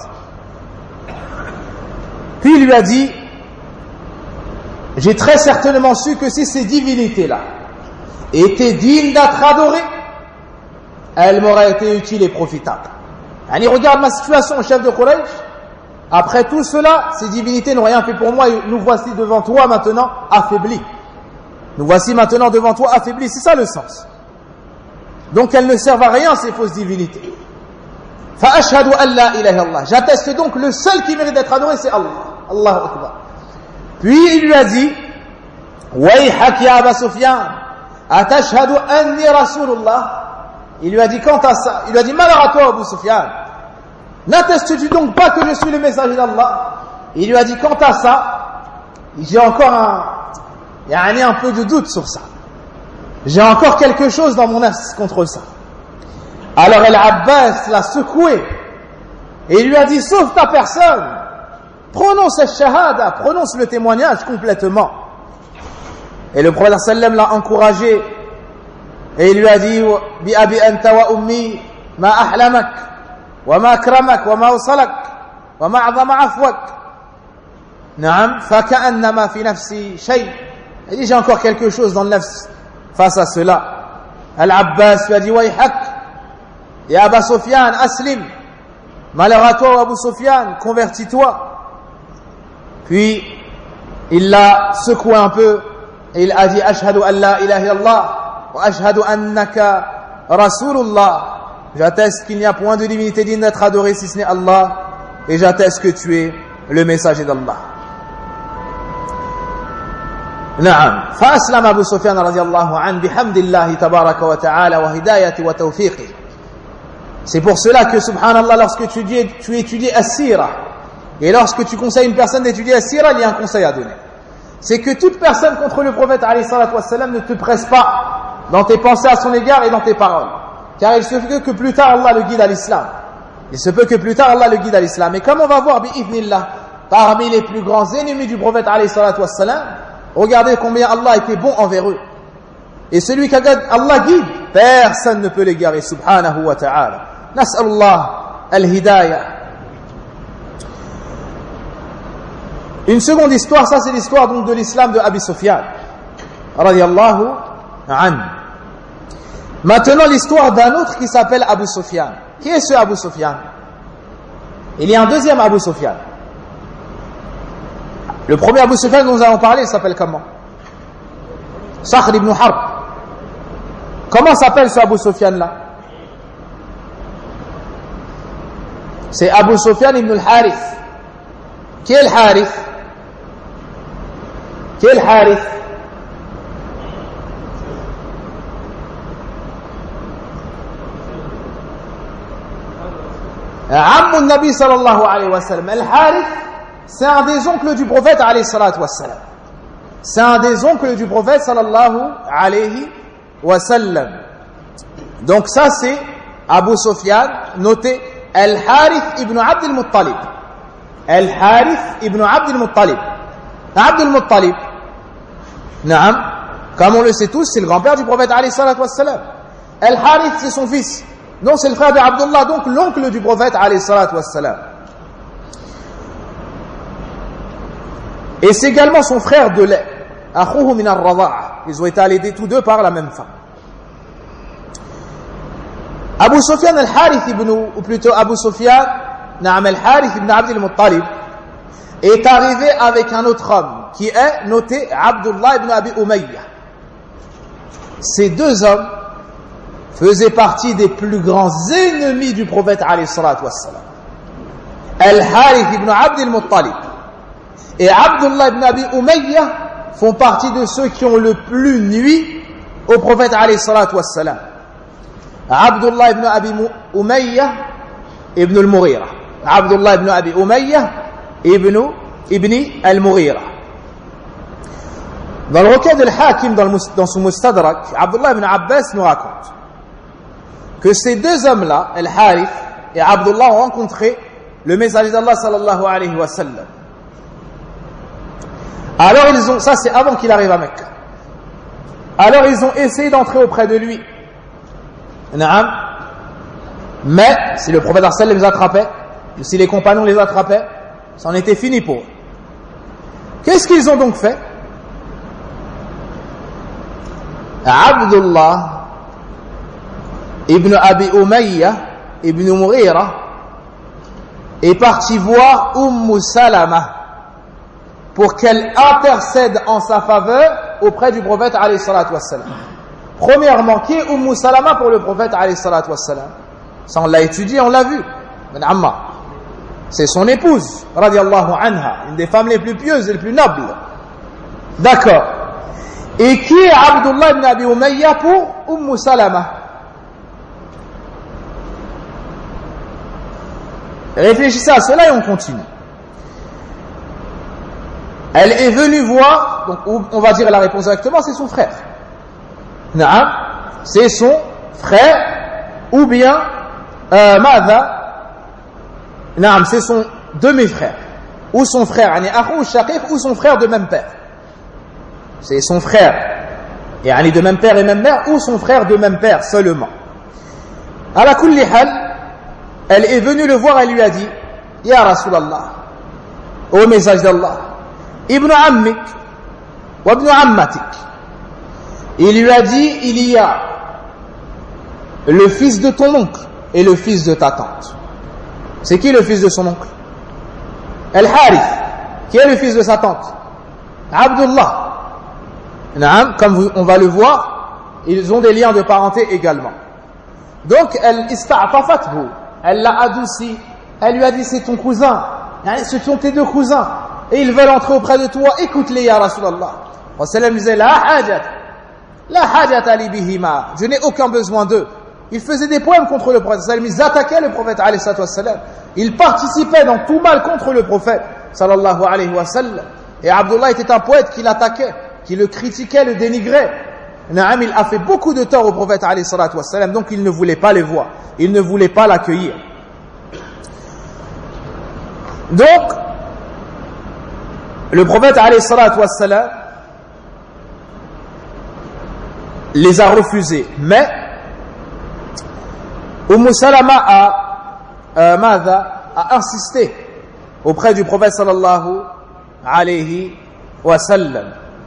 Puis il lui a dit, j'ai très certainement su que si ces divinités-là étaient dignes d'être adorées, elles m'auraient été utiles et profitables. Allez, regarde ma situation, chef de Quraysh. Après tout cela, ces divinités n'ont rien fait pour moi et nous voici devant toi maintenant affaiblis. Nous voici maintenant devant toi affaiblis. C'est ça le sens. Donc elles ne servent à rien, ces fausses divinités. Fa'ashhadu an la ilaha illallah. J'atteste donc le seul qui mérite d'être adoré, c'est Allah. Allahu Akbar. Puis il lui a dit, Wayhak ya Aba Sufyan, atashhadu anni Rasulullah. Il lui a dit, quant à ça, il lui a dit, malheur à toi Abu Sufyan, n'attestes-tu donc pas que je suis le messager d'Allah? Il lui a dit, quant à ça, j'ai encore un, il y a un, un peu de doute sur ça. J'ai encore quelque chose dans mon as contre ça. Alors Al-Abbas l'a secoué et il lui a dit, sauve ta personne, prononce la shahada, prononce le témoignage complètement. Et le prophète sallam l'a encouragé et il lui a dit, bi abi anta wa ummi ma ahlamak. وما أكرمك وما أوصلك وما أعظم عفوك نعم فكأنما في نفسي شيء. Il dit j'ai encore quelque chose dans le nafs face à cela. Al-Abbas lui a dit Wayhak ya Abu Sufyan aslim, malheur à toi Abu Sufyan, convertis-toi. Puis il l'a secoué un peu et il a dit ashhadu an la ilaha illallah wa ashhadu annaka rasulullah, j'atteste qu'il n'y a point de divinité digne d'être adorée si ce n'est Allah, et j'atteste que tu es le messager d'Allah. نعم فأسلم أبو سفيان رضي الله عنه بحمد الله تبارك وتعالى وهدايته وتوفيقه. C'est pour cela que subhanallah, lorsque tu, dis, tu étudies as-sira et lorsque tu conseilles une personne d'étudier as-sira, il y a un conseil à donner. C'est que toute personne contre le prophète alayhi salatu wassalam ne te presse pas dans tes pensées à son égard et dans tes paroles, car il se peut que plus tard Allah le guide à l'islam. Il se peut que plus tard Allah le guide à l'islam. Et comme on va voir bi'idhnillah, parmi les plus grands ennemis du prophète alayhi salatu wassalam, regardez combien Allah était bon envers eux. Et celui qu'Allah guide, personne ne peut l'égarer, subhanahu wa ta'ala. Nas'alullah al-hidayah. Une seconde histoire, ça c'est l'histoire donc de l'islam de Abi Sufyan radiyallahu anhu. Maintenant l'histoire d'un autre qui s'appelle Abu Sufyan. Qui est ce Abu Sufyan? Il y a un deuxième Abu Sufyan. Le premier Abu Sufyan dont nous allons parler, il s'appelle comment? Sakhr ibn Harb. Comment s'appelle ce Abu Sufyan là? C'est Abu Sufyan ibn al-Harith. Qui est le Harith? Qui est le Harith? Ammu Nabi sallallahu alayhi wa sallam. Al-Harith, c'est un des oncles du prophète alayhi salatu wa sallam. C'est un des oncles du prophète sallallahu alayhi wa sallam. Donc ça c'est Abu Sufyan, notez Al-Harith ibn Abd al-Muttalib. Al-Harith ibn Abd al-Muttalib. Abd al-Muttalib, naam, comme on le sait tous, c'est le grand-père du prophète alayhi salatu wa sallam. Al-Harith c'est son fils. Non, c'est le frère de Abdullah, donc l'oncle du prophète alayhi salatu wa sallam. Et c'est également son frère de lait. Akhuhu min ar-radha'a. Ils ont été allaidés tous deux par la même femme. Abu Sufyan al-Harith ibn, ou plutôt Abu Sufyan, Naam al-Harith ibn Abd al-Muttalib, est arrivé avec un autre homme qui est noté Abdullah ibn Abi Umayyah. Ces deux hommes faisaient partie des plus grands ennemis du prophète alayhi salatu wassalam. Al-Harith ibn Abd al-Muttalib et Abdullah ibn Abi Umayyah font partie de ceux qui ont le plus nui au prophète alayhi salatu wassalam. Abdullah ibn Abi Umayyah ibn al-Mughira. Abdullah ibn Abi Umayyah ibn, ibn al-Mughira. Dans le recueil de l'Hakim, dans, dans son Mustadrak, Abdullah ibn Abbas nous raconte que ces deux hommes-là, Al-Harith et Abdullah, ont rencontré le messager d'Allah sallallahu alayhi wa sallam. Alors ils ont, ça c'est avant qu'il arrive à Mecca. Alors ils ont essayé d'entrer auprès de lui. Naam. Mais si le prophète sallallahu alayhi wa sallam les attrapait, ou si les compagnons les attrapaient, ça en était fini pour eux. Qu'est-ce qu'ils ont donc fait? Abdullah ibn Abi Umayyah ibn Mughira est parti voir Umm Salama pour qu'elle intercède en sa faveur auprès du prophète alayhi salatu wassalam. Premièrement, qui est Umm Salama pour le prophète alayhi salatu wassalam? Ça on l'a étudié, on l'a vu. C'est son épouse, radiallahu anha, une des femmes les plus pieuses et les plus nobles. D'accord. Et qui est Abdullah ibn Abi Umayyah pour Umm Salama? Réfléchissez à cela et on continue. Elle est venue voir, donc on va dire la réponse directement, c'est son frère. Naam, c'est son frère, ou bien, euh, Mada, Naam, c'est son demi-frère, ou son frère, ou Shaqiq, ou son frère de même père. C'est son frère, et de même père et même mère, ou son frère de même père seulement. À la kulli hal, elle est venue le voir, elle lui a dit Ya Rasulallah, ô message d'Allah, Ibn Ammik wa Ibn Ammatik. Il lui a dit, il y a le fils de ton oncle et le fils de ta tante. C'est qui le fils de son oncle? Al-Harith. Qui est le fils de sa tante? Abdullah. Naam, comme on va le voir, ils ont des liens de parenté également. Donc, elle ista'tafathu, elle l'a adouci, elle lui a dit c'est ton cousin, ce sont tes deux cousins, et ils veulent entrer auprès de toi, écoute-les ya Rasulallah. Wa sallam disait la hajat, la hajat li bihima, je n'ai aucun besoin d'eux. Ils faisaient des poèmes contre le prophète, ils attaquaient le prophète alayhi salatu wassalam, ils participaient dans tout mal contre le prophète sallallahu alayhi wa sallam. Et Abdullah était un poète qui l'attaquait, qui le critiquait, le dénigrait. Naam, il a fait beaucoup de tort au prophète alayhi salatu wassalam, donc il ne voulait pas les voir, il ne voulait pas l'accueillir. Donc, le prophète alayhi salatu wassalam les a refusés, mais Umm Salama a, euh, a insisté auprès du prophète sallallahu alayhi wa sallam.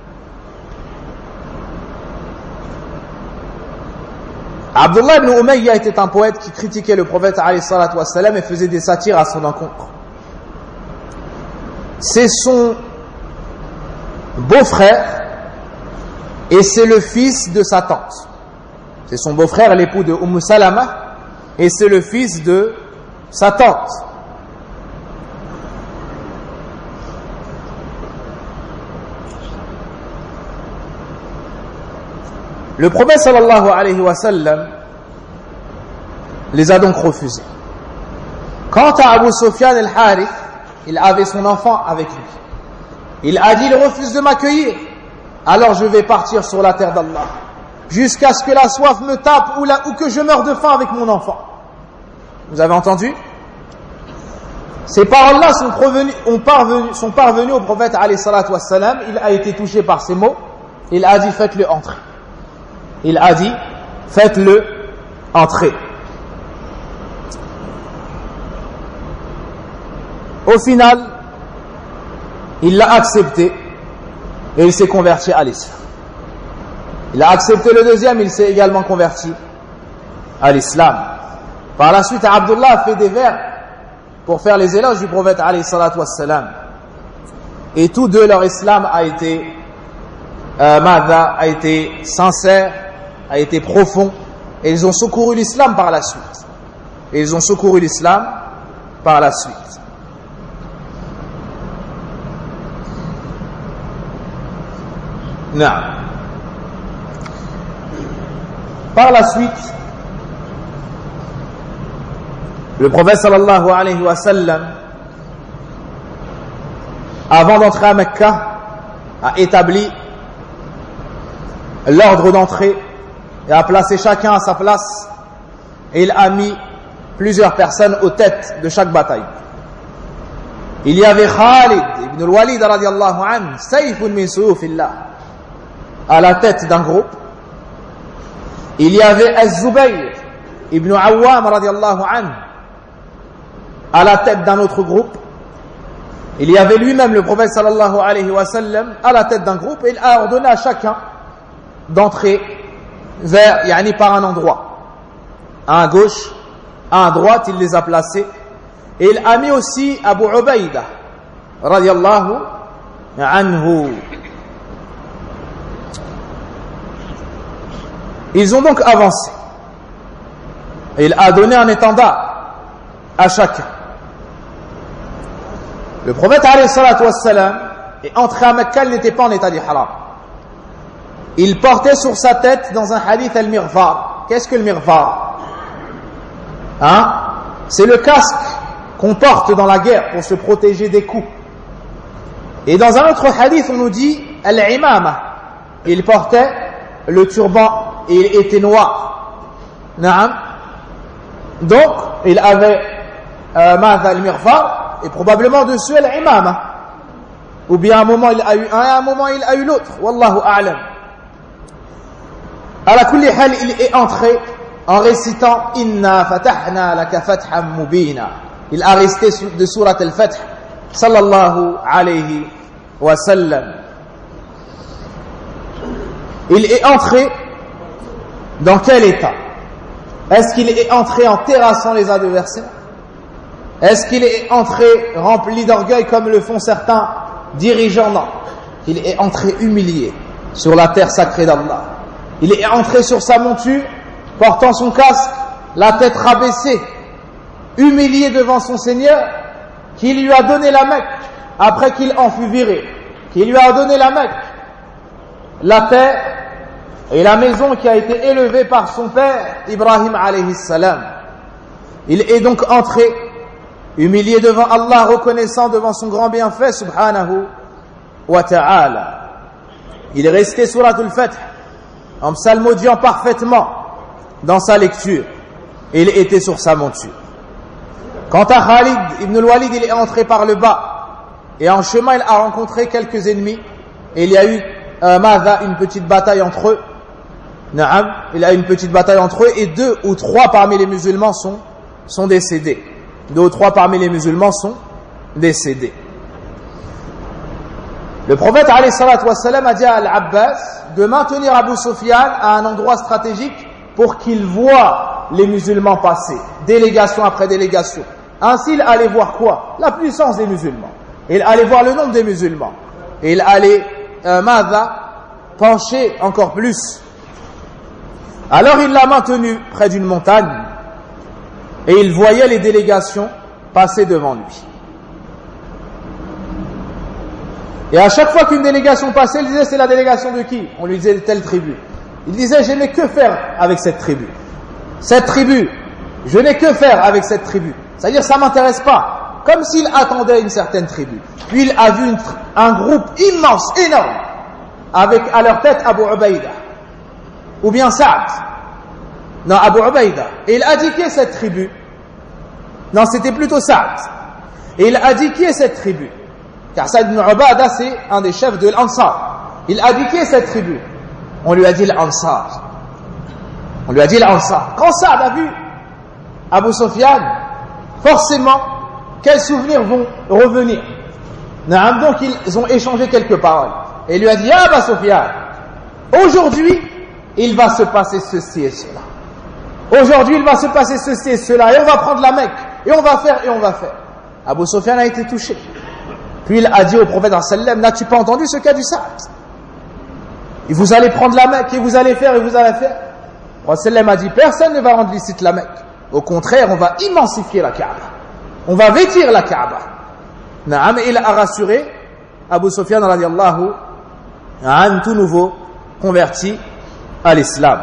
Abdullah ibn Umayya était un poète qui critiquait le prophète alayhi salatu wa sallam et faisait des satires à son encontre. C'est son beau-frère et c'est le fils de sa tante. C'est son beau-frère, l'époux de Umm Salama, et c'est le fils de sa tante. Le prophète sallallahu alayhi wa sallam les a donc refusés. Quant à Abu Sufyan al-Harith, il avait son enfant avec lui. Il a dit, il refuse de m'accueillir, alors je vais partir sur la terre d'Allah, jusqu'à ce que la soif me tape ou, la, ou que je meure de faim avec mon enfant. Vous avez entendu? Ces paroles-là sont, ont parvenu, sont parvenues au prophète alayhi salatu wassalam. Il a été touché par ces mots. Il a dit, faites-le entrer. Il a dit, faites-le entrer. Au final, il l'a accepté et il s'est converti à l'islam. Il a accepté le deuxième, il s'est également converti à l'islam. Par la suite, Abdullah a fait des vers pour faire les éloges du prophète alayhi salatu wassalam. Et tous deux, leur islam a été euh, madha, a été sincère, a été profond, et ils ont secouru l'islam par la suite. Et ils ont secouru l'islam par la suite. Non. Par la suite, le prophète sallallahu alayhi wa sallam, avant d'entrer à Mecca, a établi l'ordre d'entrée et a placé chacun à sa place, et il a mis plusieurs personnes aux têtes de chaque bataille. Il y avait Khalid ibn al-Walid radiyallahu anhu, sayfun min suyufillah, à la tête d'un groupe. Il y avait Az-Zubayr ibn Awwam radiyallahu anhu, à la tête d'un autre groupe. Il y avait lui-même, le prophète sallallahu alayhi wa sallam, à la tête d'un groupe, et il a ordonné à chacun d'entrer vers, yani par un endroit, à gauche, à droite, il les a placés. Et il a mis aussi Abu Ubaïda radiyallahu anhu. Ils ont donc avancé. Et il a donné un étendard à chacun. Le prophète alayhi salatu wassalam est entré à Mecca, il n'était pas en état d'ihram. Il portait sur sa tête dans un hadith al-mirfar. Qu'est-ce que le mirfar? Hein? C'est le casque qu'on porte dans la guerre pour se protéger des coups. Et dans un autre hadith, on nous dit al-imama. Il portait le turban et il était noir. Naam. Donc, il avait euh, madha al-mirfar et probablement dessus al-imama. Ou bien à un moment il a eu un et à un moment il a eu l'autre. Wallahu a'lam. À la kulli hal, il est entré en récitant Inna fatahna laka fathan mubina. Il a récité de Surat al-Fath sallallahu alayhi wa sallam. Il est entré dans quel état? Est-ce qu'il est entré en terrassant les adversaires? Est-ce qu'il est entré rempli d'orgueil comme le font certains dirigeants? Non. Il est entré humilié sur la terre sacrée d'Allah. Il est entré sur sa monture, portant son casque, la tête rabaissée, humilié devant son Seigneur, qui lui a donné la Mecque après qu'il en fut viré, qui lui a donné la Mecque, la terre et la maison qui a été élevée par son père Ibrahim alayhi salam. Il est donc entré humilié devant Allah, reconnaissant devant son grand bienfait subhanahu wa ta'ala. Il est resté surat al-Fath en psalmodiant parfaitement dans sa lecture. Il était sur sa monture. Quant à Khalid ibn al-Walid, il est entré par le bas et en chemin il a rencontré quelques ennemis et il y a eu euh, Mada, une petite bataille entre eux. Naam, il y a eu une petite bataille entre eux et deux ou trois parmi les musulmans sont, sont décédés. Deux ou trois parmi les musulmans sont décédés. Le prophète alayhi salatu wassalam a dit à Al-Abbas de maintenir Abu Sufyan à un endroit stratégique pour qu'il voie les musulmans passer, délégation après délégation. Ainsi, il allait voir quoi? La puissance des musulmans. Il allait voir le nombre des musulmans. Et il allait, euh, Mada, pencher encore plus. Alors il l'a maintenu près d'une montagne et il voyait les délégations passer devant lui. Et à chaque fois qu'une délégation passait, il disait c'est la délégation de qui? On lui disait de telle tribu. Il disait je n'ai que faire avec cette tribu. Cette tribu, je n'ai que faire avec cette tribu. C'est-à-dire ça m'intéresse pas. Comme s'il attendait une certaine tribu. Puis il a vu une, un groupe immense, énorme, avec à leur tête Abu Ubaïda. Ou bien Saad. Non, Abu Ubaïda. Et il a dit qui est cette tribu? Non, c'était plutôt Saad. Et il a dit qui est cette tribu? Car Saad ibn Ubadah, c'est un des chefs de l'Ansar. Il a dit qui est cette tribu? On lui a dit l'Ansar. On lui a dit l'Ansar. Quand Saad a vu Abu Sufyan, forcément, quels souvenirs vont revenir? Donc ils ont échangé quelques paroles. Et il lui a dit, ah Abu Sufyan, aujourd'hui, il va se passer ceci et cela. Aujourd'hui, il va se passer ceci et cela. Et on va prendre la Mecque. Et on va faire, et on va faire. Abu Sufyan a été touché. Puis il a dit au prophète sallam, n'as-tu pas entendu ce qu'a dit Saad? Et vous allez prendre la Mecque, et vous allez faire, et vous allez faire. Le prophète sallam a dit, personne ne va rendre licite la Mecque. Au contraire, on va immensifier la Kaaba. On va vêtir la Kaaba. Naam, il a rassuré Abu Sufyan radiallahu an, tout nouveau converti à l'islam.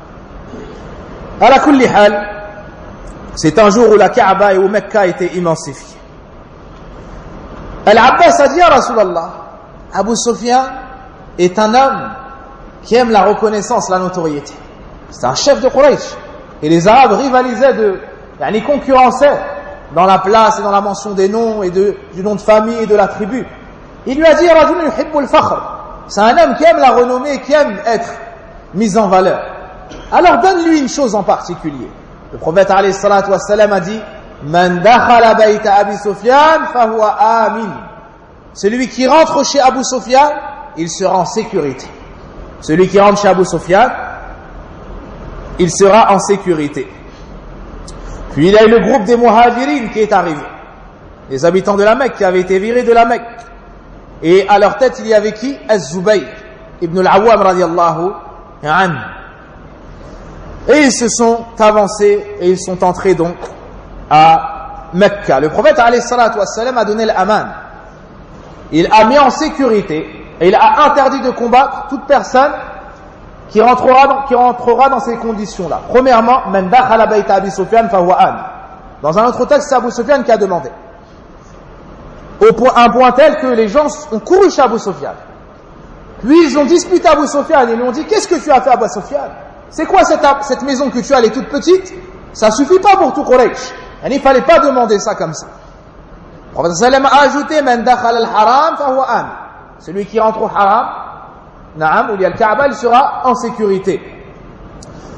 Ala kulli hal, c'est un jour où la Kaaba et où Mecca étaient immensifiées. Al-Abbas a dit à Rasulallah, Abu Sufyan est un homme qui aime la reconnaissance, la notoriété. C'est un chef de Quraysh. Et les Arabes rivalisaient de, yani concurrençaient dans la place et dans la mention des noms et de, du nom de famille et de la tribu. Il lui a dit, Rajulun yuhibbul fakhr. C'est un homme qui aime la renommée et qui aime être mis en valeur. Alors donne-lui une chose en particulier. Le prophète alayhi salatu wassalam a dit, Man dakhala bayta Abi Sufyan fahuwa amin. Celui qui rentre chez Abu Sufyan, il sera en sécurité. Celui qui rentre chez Abu Sufyan, il sera en sécurité. Puis il y a eu le groupe des Muhajirin qui est arrivé. Les habitants de la Mecque qui avaient été virés de la Mecque. Et à leur tête, il y avait qui? Az-Zubayr ibn al-Awwam radiyallahu anhu. Et ils se sont avancés et ils sont entrés donc à Mecca. Le prophète alayhi salatu wassalam a donné l'aman. Il a mis en sécurité et il a interdit de combattre toute personne qui rentrera dans, qui rentrera dans ces conditions-là. Premièrement, man dakhala bayta Abi Sufyan fahuwa amin. Dans un autre texte, c'est Abu Sufyan qui a demandé. Au point, un point tel que les gens ont couru chez Abu Sufyan. Puis ils ont disputé Abu Sufyan et lui ont dit, qu'est-ce que tu as fait Abu Sufyan? C'est quoi cette, cette maison que tu as, elle est toute petite? Ça suffit pas pour tout Quraysh. Il ne fallait pas demander ça comme ça. Le prophète sallam a ajouté, man dakhala al-haram fahuwa amin. Celui qui rentre au haram, Naam, où il y a le Kaaba, il sera en sécurité.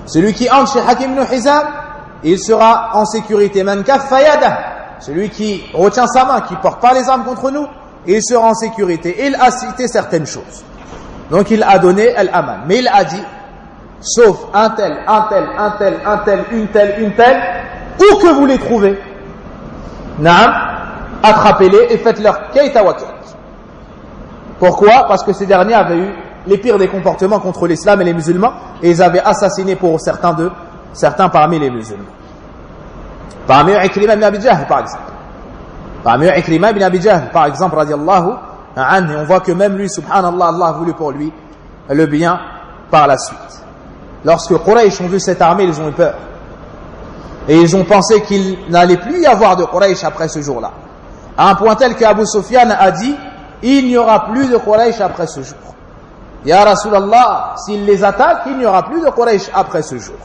Celui qui entre chez Hakim ibn Hizam, il sera en sécurité. Man kaffa yadah, celui qui retient sa main, qui porte pas les armes contre nous, il sera en sécurité. Il a cité certaines choses. Donc il a donné al-aman. Mais il a dit, sauf un tel, un tel, un tel, un tel, une telle, une telle, où que vous les trouvez, naam, attrapez-les et faites-leur kayta wa kayt. Pourquoi? Parce que ces derniers avaient eu les pires des comportements contre l'islam et les musulmans, et ils avaient assassiné pour certains d'eux, certains parmi les musulmans. Parmi eux, Ikrima ibn Abi Jahl, par exemple. Parmi eux, Ikrima ibn Abi Jahl, par exemple, radiallahu anhu, et on voit que même lui, subhanallah, Allah a voulu pour lui le bien par la suite. Lorsque Quraysh ont vu cette armée, ils ont eu peur. Et ils ont pensé qu'il n'allait plus y avoir de Quraysh après ce jour-là. À un point tel qu'Abu Sufyan a dit, il n'y aura plus de Quraysh après ce jour. Ya Rasulallah, s'il les attaque, il n'y aura plus de Quraysh après ce jour.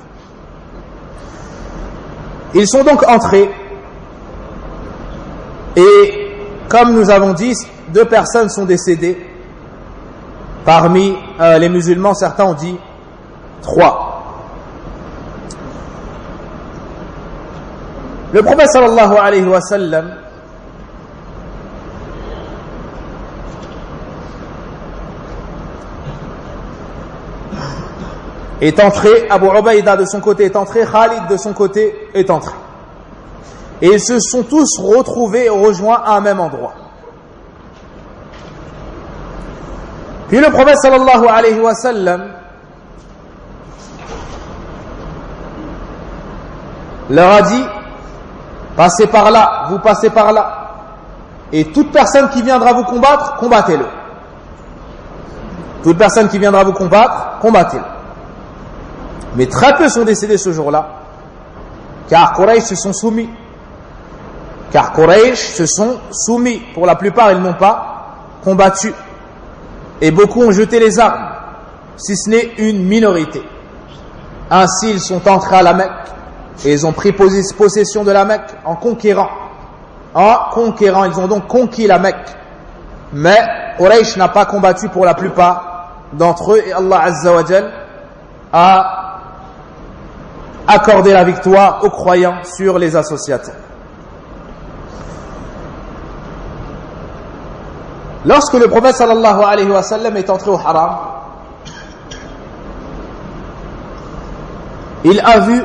Ils sont donc entrés. Et comme nous avons dit, deux personnes sont décédées. Parmi euh, les musulmans, certains ont dit trois. Le prophète sallallahu alayhi wa sallam est entré, Abu Ubaïda de son côté est entré, Khalid de son côté est entré. Et ils se sont tous retrouvés et rejoints à un même endroit. Puis le prophète sallallahu alayhi wa sallam leur a dit, passez par là, vous passez par là, et toute personne qui viendra vous combattre, combattez-le. Toute personne qui viendra vous combattre, combattez-le. Mais très peu sont décédés ce jour-là, car Quraysh se sont soumis. Car Quraysh se sont soumis. Pour la plupart, ils n'ont pas combattu. Et beaucoup ont jeté les armes, si ce n'est une minorité. Ainsi, ils sont entrés à la Mecque, et ils ont pris possession de la Mecque en conquérant. En conquérant, ils ont donc conquis la Mecque. Mais Quraysh n'a pas combattu pour la plupart d'entre eux, et Allah Azza wa Jal a accordé la victoire aux croyants sur les associateurs. Lorsque le prophète sallallahu alayhi wa sallam est entré au haram, il a vu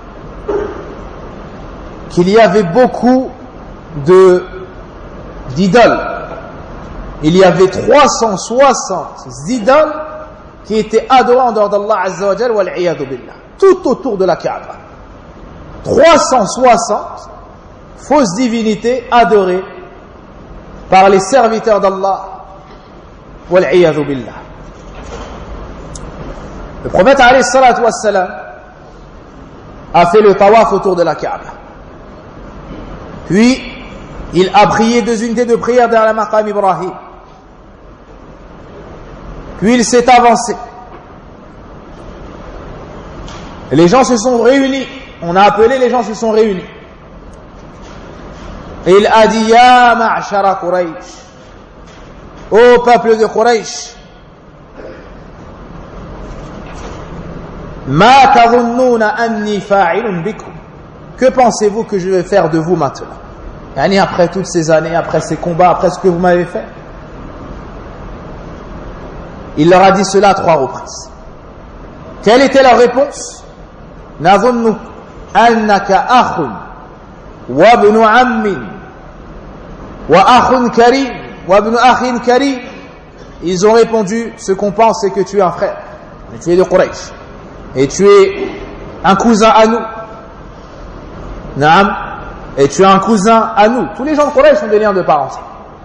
qu'il y avait beaucoup de d'idoles. Il y avait trois cent soixante idoles qui étaient adorées en dehors d'Allah Azza wa Jal wal iyadu billah, tout autour de la Kaaba. trois cent soixante fausses divinités adorées par les serviteurs d'Allah wal iyadu billah. Le prophète alayhi salatu wassalam a fait le tawaf autour de la Kaaba. Puis il a prié deux unités de prière derrière la maqam Ibrahim. Puis il s'est avancé. Et les gens se sont réunis. On a appelé, les gens se sont réunis. Et il a dit, Ya ma'ashara Quraysh, ô peuple de Quraysh, ma tadhunnuna anni fa'ilun bikum, que pensez-vous que je vais faire de vous maintenant? Yani après toutes ces années, après ces combats, après ce que vous m'avez fait. Il leur a dit cela à trois reprises. Quelle était leur réponse? Nadhunnu annaka akhun wa ibnu ammin wa akhun karim wa ibnu akhin karim. Ils ont répondu, ce qu'on pense c'est que tu es un frère, mais tu es de Quraysh, et tu es un cousin à nous. Naam, et tu es un cousin à nous. Tous les gens de Quraysh ont des liens de parenté.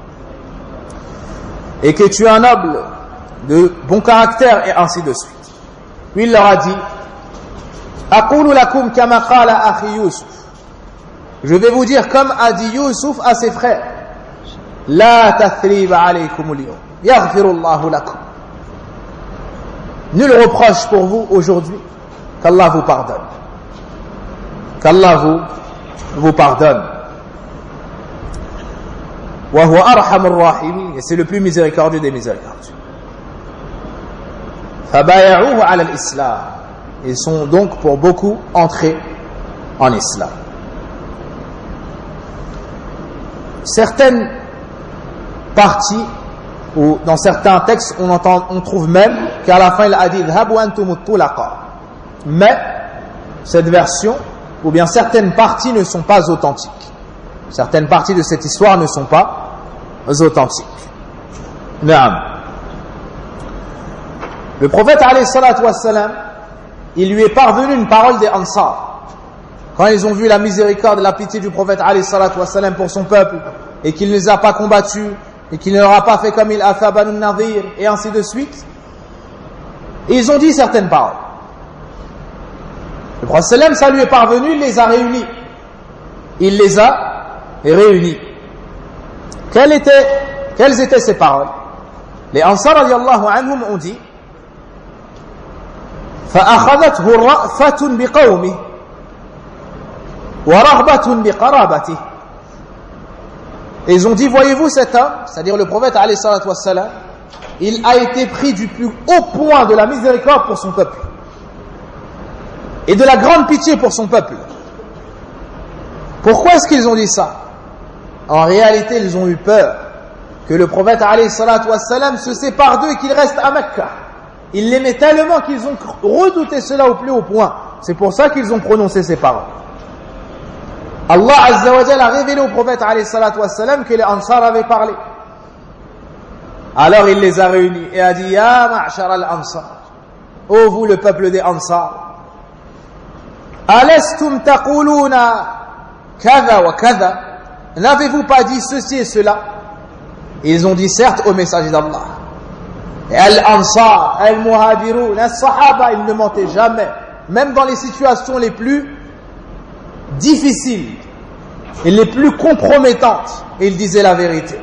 Et que tu es un noble de bon caractère, et ainsi de suite. Puis il leur a dit, Aqulu lakum kama qala akhi Yusuf. Je vais vous dire comme a dit Yusuf à ses frères, La tathriba alaykum al-yawm, yaghfirullahu lakum. Nul reproche pour vous aujourd'hui, qu'Allah vous pardonne. Qu'Allah vous, vous pardonne. Wa huwa arhamur rahimin, et c'est le plus miséricordieux des miséricordieux. Fabaya'uhu ala al-islam. Ils sont donc pour beaucoup entrés en islam. Certaines parties, ou dans certains textes, on, entend, on trouve même qu'à la fin il a dit Dhabu antum tulaqa. Mais cette version, ou bien certaines parties ne sont pas authentiques. Certaines parties de cette histoire ne sont pas authentiques. Naam. Le prophète alayhi salatu wassalam, il lui est parvenu une parole des Ansar. Quand ils ont vu la miséricorde et la pitié du prophète alayhi salatu wassalam pour son peuple, et qu'il ne les a pas combattus, et qu'il ne leur a pas fait comme il a fait à Banu Nadir, et ainsi de suite, et ils ont dit certaines paroles. Le prophète sallam, ça lui est parvenu, il les a réunis. Il les a réunis. Quelles étaient, quelles étaient ces paroles? Les Ansar radiyallahu anhum ont dit فأخذته رأفة بقومه ورغبة بقرابته. Et ils ont dit, voyez-vous cet homme, c'est-à-dire le prophète alayhi salatu wassalam, il a été pris du plus haut point de la miséricorde pour son peuple et de la grande pitié pour son peuple. Pourquoi est-ce qu'ils ont dit ça? En réalité, ils ont eu peur que le prophète alayhi salatu wassalam se sépare d'eux et qu'il reste à Mecca. Ils l'aimaient tellement qu'ils ont redouté cela au plus haut point. C'est pour ça qu'ils ont prononcé ces paroles. Allah Azza wa Jalla a révélé au prophète alayhi salatu wassalam que les Ansar avaient parlé. Alors il les a réunis et a dit Ya ma'shar al-Ansar, ô vous le peuple des Ansar, Alastum taquluna kada wa kada, n'avez-vous pas dit ceci et cela? Ils ont dit certes au messager d'Allah. Et Al-Ansar, Al-Muhajirun, Al-Sahaba, ils ne mentaient jamais, même dans les situations les plus difficiles et les plus compromettantes, ils disaient la vérité.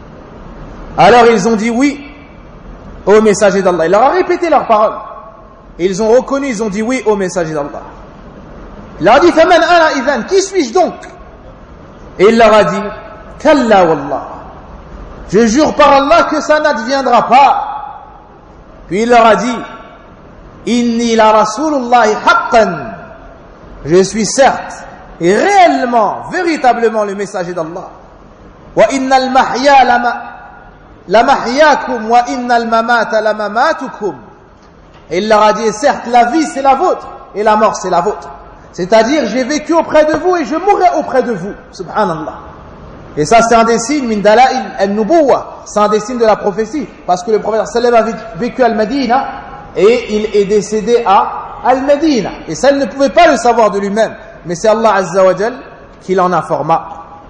Alors ils ont dit oui au messager d'Allah. Il leur a répété leurs paroles. Ils ont reconnu, ils ont dit oui au messager d'Allah. Il leur a dit Faman ana idhan, qui suis-je donc? Et il leur a dit Kalla wallah, je jure par Allah que ça n'adviendra pas. Puis il leur a dit Inni la rasulullahi haqqan, je suis certes et réellement, véritablement le messager d'Allah. Wa innal mahya lama la mahyakum wa innal mamata la mamatukum. Et il leur a dit certes la vie c'est la vôtre et la mort c'est la vôtre. C'est-à-dire j'ai vécu auprès de vous et je mourrai auprès de vous. Subhanallah. Et ça c'est un des signes min dalail al-nubuwwa, c'est un des signes de la prophétie, parce que le prophète sallallahu alayhi wa sallam a vécu à Al-Madina et il est décédé à Al-Madina. Et ça il ne pouvait pas le savoir de lui-même, mais c'est Allah Azza wa Jal qui l'en informa.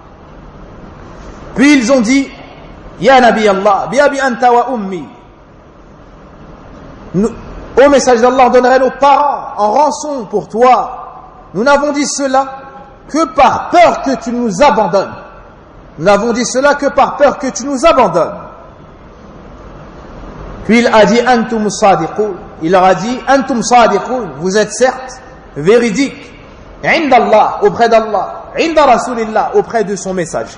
Puis ils ont dit Ya Nabi Allah, bi abi anta wa ummi, nous, au message d'Allah, donnerait nos parents en rançon pour toi. Nous n'avons dit cela que par peur que tu nous abandonnes. Nous n'avons dit cela que par peur que tu nous abandonnes. Puis il a dit Antum sadiqun. Il leur a dit Antum sadiqun, vous êtes certes véridiques. Inda Allah, auprès d'Allah. Inda Rasulillah, auprès de son message.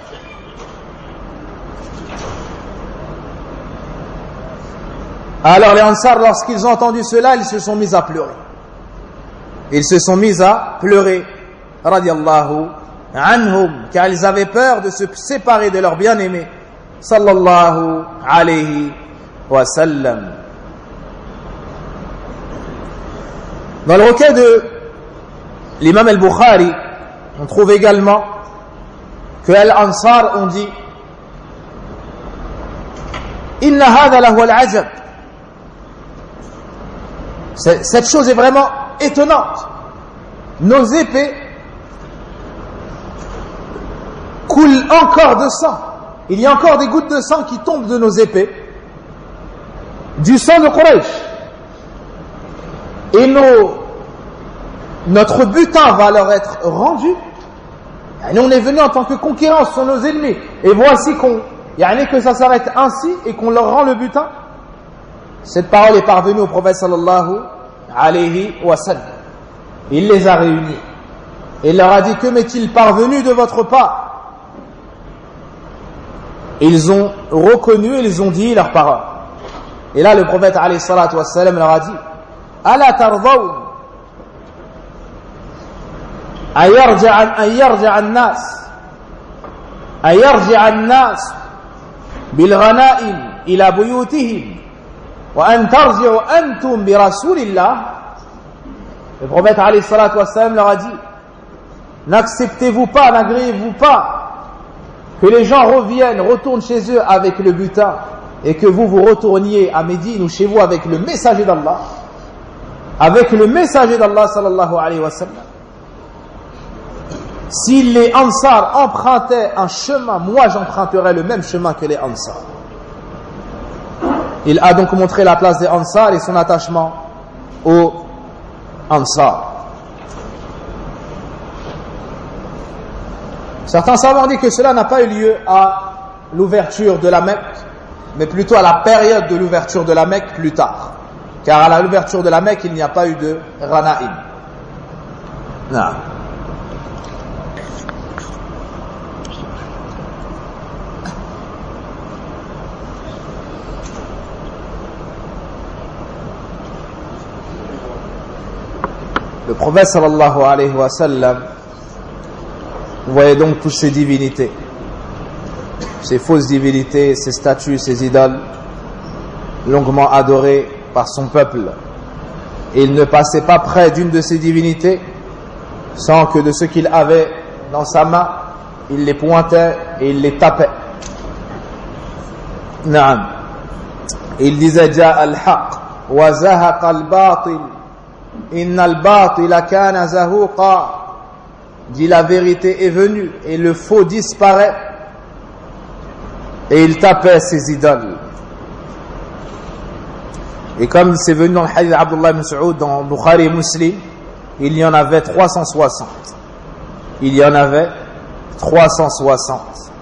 Alors les Ansar, lorsqu'ils ont entendu cela, ils se sont mis à pleurer. Ils se sont mis à pleurer, radiyallahu anhum, car ils avaient peur de se séparer de leur bien-aimé, sallallahu alayhi wa sallam. Dans le recueil de l'imam al-Bukhari, on trouve également que Al-Ansar ont dit Inna hadha lahu al-ajab. Cette chose est vraiment étonnante. Nos épées coulent encore de sang. Il y a encore des gouttes de sang qui tombent de nos épées, du sang de Quraysh. Et nos, notre butin va leur être rendu. Et nous, on est venus en tant que conquérants, ce sont nos ennemis. Et voici qu'on, il y a que ça s'arrête ainsi et qu'on leur rend le butin. Cette parole est parvenue au prophète sallallahu alayhi wa sallam. Il les a réunis. Et il leur a dit, que m'est-il parvenu de votre part? Et ils ont reconnu, ils ont dit leurs paroles. Et là, le prophète alayhi salatu wa sallam leur a dit, Ala tardawn أن يرجع أن يرجع الناس أن يرجع الناس بالغنائم إلى بيوتهم وأن ترجعوا أنتم برسول الله. Le prophète alayhi salatu wassalam leur a dit: n'acceptez-vous pas, n'agréez-vous pas que les gens reviennent, retournent chez eux avec le butin et que vous vous retourniez à Médine ou chez vous avec le messager d'Allah, avec le messager d'Allah sallallahu alayhi wa sallam. Si les Ansar empruntaient un chemin, moi j'emprunterais le même chemin que les Ansar. Il a donc montré la place des Ansar et son attachement aux Ansar. Certains savants disent que cela n'a pas eu lieu à l'ouverture de la Mecque, mais plutôt à la période de l'ouverture de la Mecque plus tard. Car à l'ouverture de la Mecque, il n'y a pas eu de Ghanaïm. Non. Le prophète sallallahu alayhi wa sallam, vous voyez donc toutes ces divinités, ces fausses divinités, ces statues, ces idoles, longuement adorées par son peuple. Et il ne passait pas près d'une de ces divinités sans que de ce qu'il avait dans sa main, il les pointait et il les tapait. Naam. Il disait: Ja'a al-haq wa zahaqa al-batil. Inna al-batila kana zahuqa. Dit la vérité est venue et le faux disparaît. Et il tapait ses idoles. Et comme c'est venu dans le hadith d'Abdullah ibn Saoud dans Bukhari et Muslim, il y en avait trois cent soixante. Il y en avait trois cent soixante.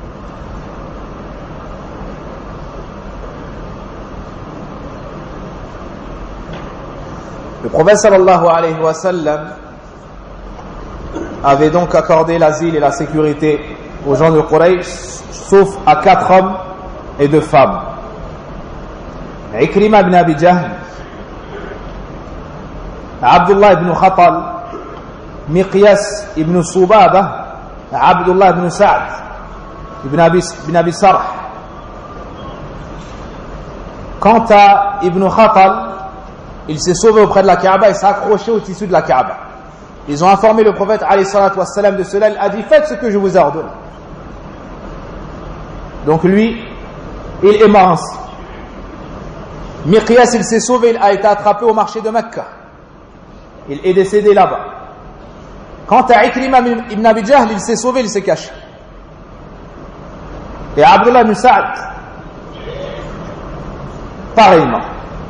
Le prophète sallallahu alayhi wa sallam avait donc accordé l'asile et la sécurité aux gens de Quraysh, sauf à quatre hommes et deux femmes. Ikrima ibn Abi Jahl, Abdullah ibn Khatal, Miqyas ibn Subaba, Abdullah ibn Sa'd ibn Abi, ibn Abi Sarh. Quant à Ibn Khatal, il s'est sauvé auprès de la Kaaba et s'est accroché au tissu de la Kaaba. Ils ont informé le prophète alayhi salatu wassalam de cela. Il a dit: faites ce que je vous ai ordonné. Donc lui, il est mort ainsi. Miqyas, il s'est sauvé, il a été attrapé au marché de Mecca. Il est décédé là-bas. Quant à Ikrima ibn Abi Jahl, il s'est sauvé, il s'est caché. Et Abdullah ibn Sa'd, pareillement.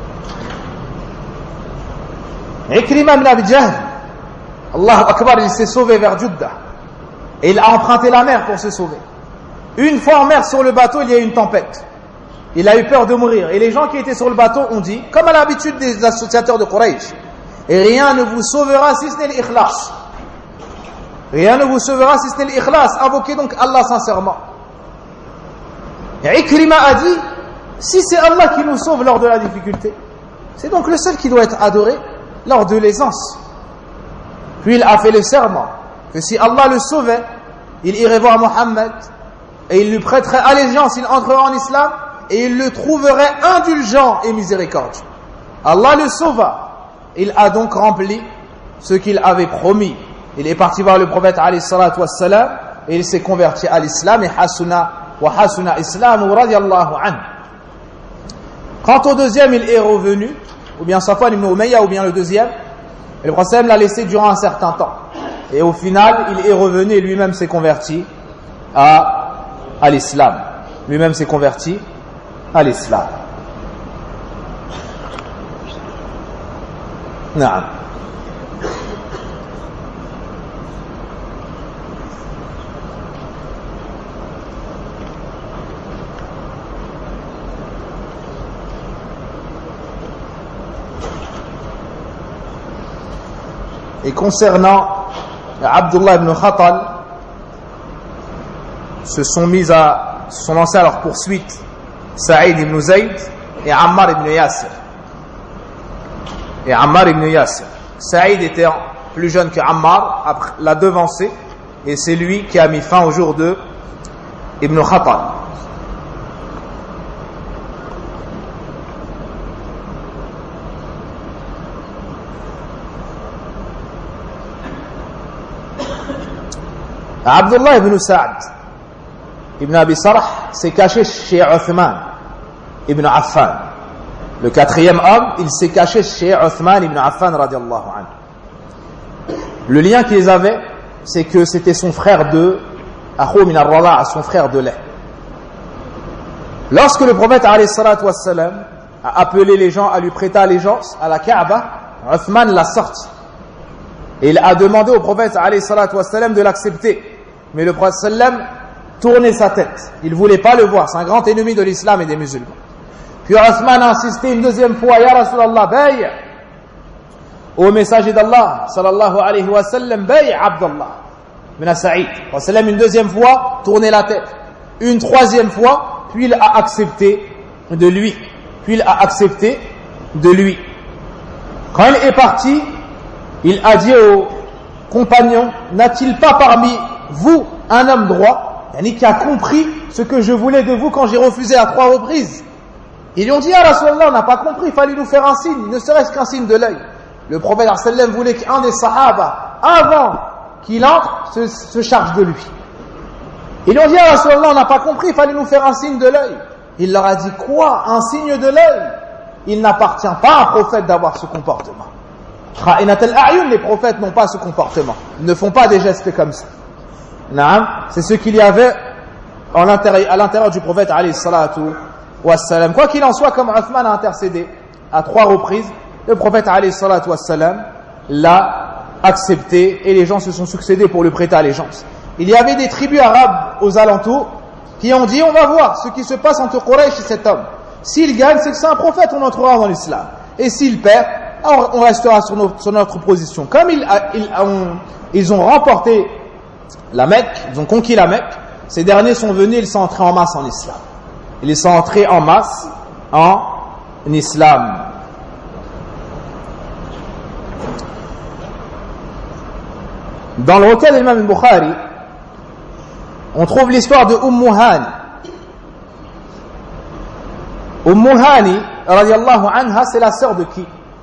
Ikrima ibn Abi Jahl, Allahu Akbar, il s'est sauvé vers Judda. Et il a emprunté la mer pour se sauver. Une fois en mer sur le bateau, il y a eu une tempête. Il a eu peur de mourir. Et les gens qui étaient sur le bateau ont dit, comme à l'habitude des associateurs de Quraysh: et rien ne vous sauvera si ce n'est l'ikhlas. Rien ne vous sauvera si ce n'est l'ikhlas. Invoquez donc Allah sincèrement. Et Ikrima a dit: si c'est Allah qui nous sauve lors de la difficulté, c'est donc le seul qui doit être adoré lors de l'aisance. Puis il a fait le serment que si Allah le sauvait, il irait voir Mohammed et il lui prêterait allégeance, il entrerait en islam et il le trouverait indulgent et miséricordieux. Allah le sauva. Il a donc rempli ce qu'il avait promis. Il est parti voir le prophète alayhi salatu wassalam et il s'est converti à l'islam et hasuna wa hasuna islamu radiyallahu anhu. Quant au deuxième, il est revenu, ou bien Safwan ibn Umayya, ou bien le deuxième, et le prophète l'a laissé durant un certain temps. Et au final, il est revenu et lui-même s'est converti à, à l'islam. Lui-même s'est converti à l'islam. Naam. Et concernant Abdullah ibn Khatal, se sont mis à, se sont lancés à leur poursuite Saïd ibn Zayd et Ammar ibn Yasir. Et Ammar ibn Yasir. Saïd était plus jeune que Ammar, l'a devancé, et c'est lui qui a mis fin au jour de Ibn Khattab. Abdullah ibn Sa'd ibn Abi Sarh s'est caché chez Uthman ibn Affan. Le quatrième homme, il s'est caché chez Uthman ibn Affan radiallahu anhu. Le lien qu'ils avaient, c'est que c'était son frère de Akhu min ar-Rada'a, son frère de lait. Lorsque le prophète alayhi salatu wassalam a appelé les gens à lui prêter allégeance à la Kaaba, Uthman l'a sorti. Et il a demandé au prophète alayhi salatu wassalam de l'accepter. Mais le prophète sallam tournait sa tête. Il ne voulait pas le voir. C'est un grand ennemi de l'islam et des musulmans. Puis Uthman a insisté une deuxième fois, Ya Rasulallah, bay' au messager d'Allah, sallallahu alayhi wa sallam, bay' Abdallah, min Sa'id. Le prophète sallam une deuxième fois, tournait la tête. Une troisième fois, puis il a accepté de lui. Puis il a accepté de lui. Quand il est parti, il a dit aux compagnons, n'a-t-il pas parmi vous un homme droit, yani qui a compris ce que je voulais de vous quand j'ai refusé à trois reprises? Ils lui ont dit, ah Rasulallah, on n'a pas compris, il fallait nous faire un signe, ne serait-ce qu'un signe de l'œil. Le prophète sallam voulait qu'un des sahaba, avant qu'il entre, se, se charge de lui. Ils lui ont dit, ah Rasulallah, on n'a pas compris, il fallait nous faire un signe de l'œil. Il leur a dit, quoi? Un signe de l'œil? Il n'appartient pas à un prophète d'avoir ce comportement. Les prophètes n'ont pas ce comportement. Ils ne font pas des gestes comme ça. C'est ce qu'il y avait à l'intérieur du prophète alayhi salatu wassalam. Quoi qu'il en soit, comme Uthman a intercédé à trois reprises, le prophète alayhi salatu wassalam l'a accepté et les gens se sont succédés pour lui prêter allégeance. Il y avait des tribus arabes aux alentours qui ont dit, on va voir ce qui se passe entre Quraysh et cet homme. S'il gagne, c'est que c'est un prophète, on entrera dans l'islam. Et s'il perd, alors on restera sur notre, sur notre position. Comme ils, ils, ont, ils ont remporté la Mecque, ils ont conquis la Mecque, ces derniers sont venus, ils sont entrés en masse en islam. Ils sont entrés en masse en islam. Dans le recueil de l'imam al-Bukhari, on trouve l'histoire de Umm Hani. Umm Hani, radiallahu anha, c'est la sœur de qui?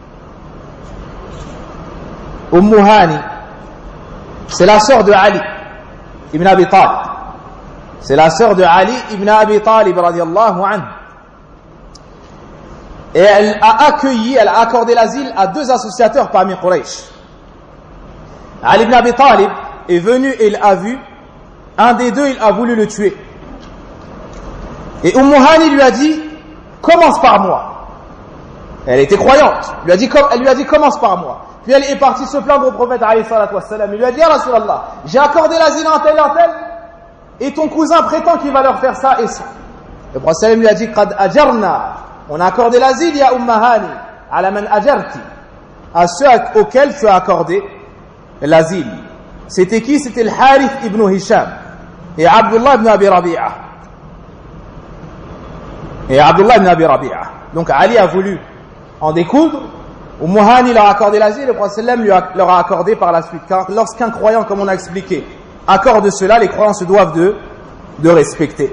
Umm Hani, c'est la sœur de Ali ibn Abi Talib. C'est la sœur de Ali ibn Abi Talib radiallahu anhu. Et elle a accueilli, elle a accordé l'asile à deux associateurs parmi Quraysh. Ali ibn Abi Talib est venu et il a vu un des deux, il a voulu le tuer. Et Umm Hani lui a dit, commence par moi. Elle était croyante. Elle lui a dit, elle lui a dit, commence par moi. Puis elle est partie se plaindre au prophète alayhi salatu wassalam. Il lui a dit, ya Rasulallah, j'ai accordé l'asile à un tel et un tel, et ton cousin prétend qu'il va leur faire ça et ça. Le prophète lui a dit, qad ajarna, on a accordé l'asile, ya Umm Hani, ala man ajarti, à ceux auxquels tu as accordé l'asile. C'était qui? C'était le Harith ibn Hisham et Abdullah ibn Abi Rabi'a. Et Abdullah ibn Abi Rabi'a. Donc Ali a voulu en découdre. Umm Hani leur a accordé l'asile, le prophète lui a, leur a accordé par la suite. Car lorsqu'un croyant, comme on a expliqué, accorde cela, les croyants se doivent de, de respecter.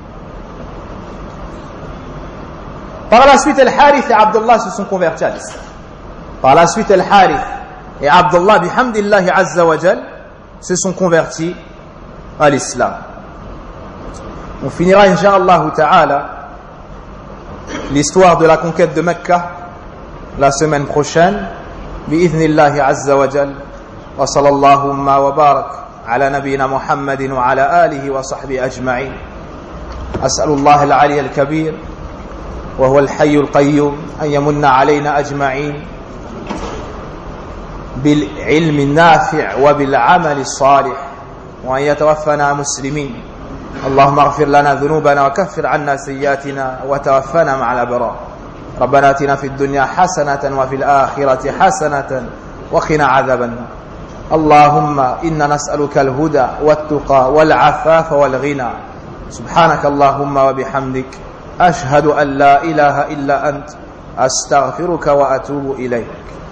Par la suite, Al-Harith et Abdullah se sont convertis à l'islam. Par la suite, Al-Harith et Abdullah, bihamdillahi azza wa jal, se sont convertis à l'islam. On finira, incha'Allah ta'ala, l'histoire de la conquête de Mecca la semaine prochaine, bi'idhnillahi azza wa jal, wa sallallahu wa barak ala nabina Muhammadin wa ala alihi wa sahbihi ajma'in. As'alullah al-ali al-kabir wa huwa al-hayy al-qayyum an yamunna alayna ajma'in بالعلم النافع وبالعمل الصالح وأن يتوفنا مسلمين. اللهم اغفر لنا ذنوبنا وكفر عنا سيئاتنا وتوفنا مع الأبرار. ربنا آتنا في الدنيا حسنة وفي الآخرة حسنة وقنا عذاب النار. اللهم إنا نسألك الهدى والتقى والعفاف والغنى. سبحانك اللهم وبحمدك أشهد أن لا إله إلا أنت أستغفرك وأتوب إليك.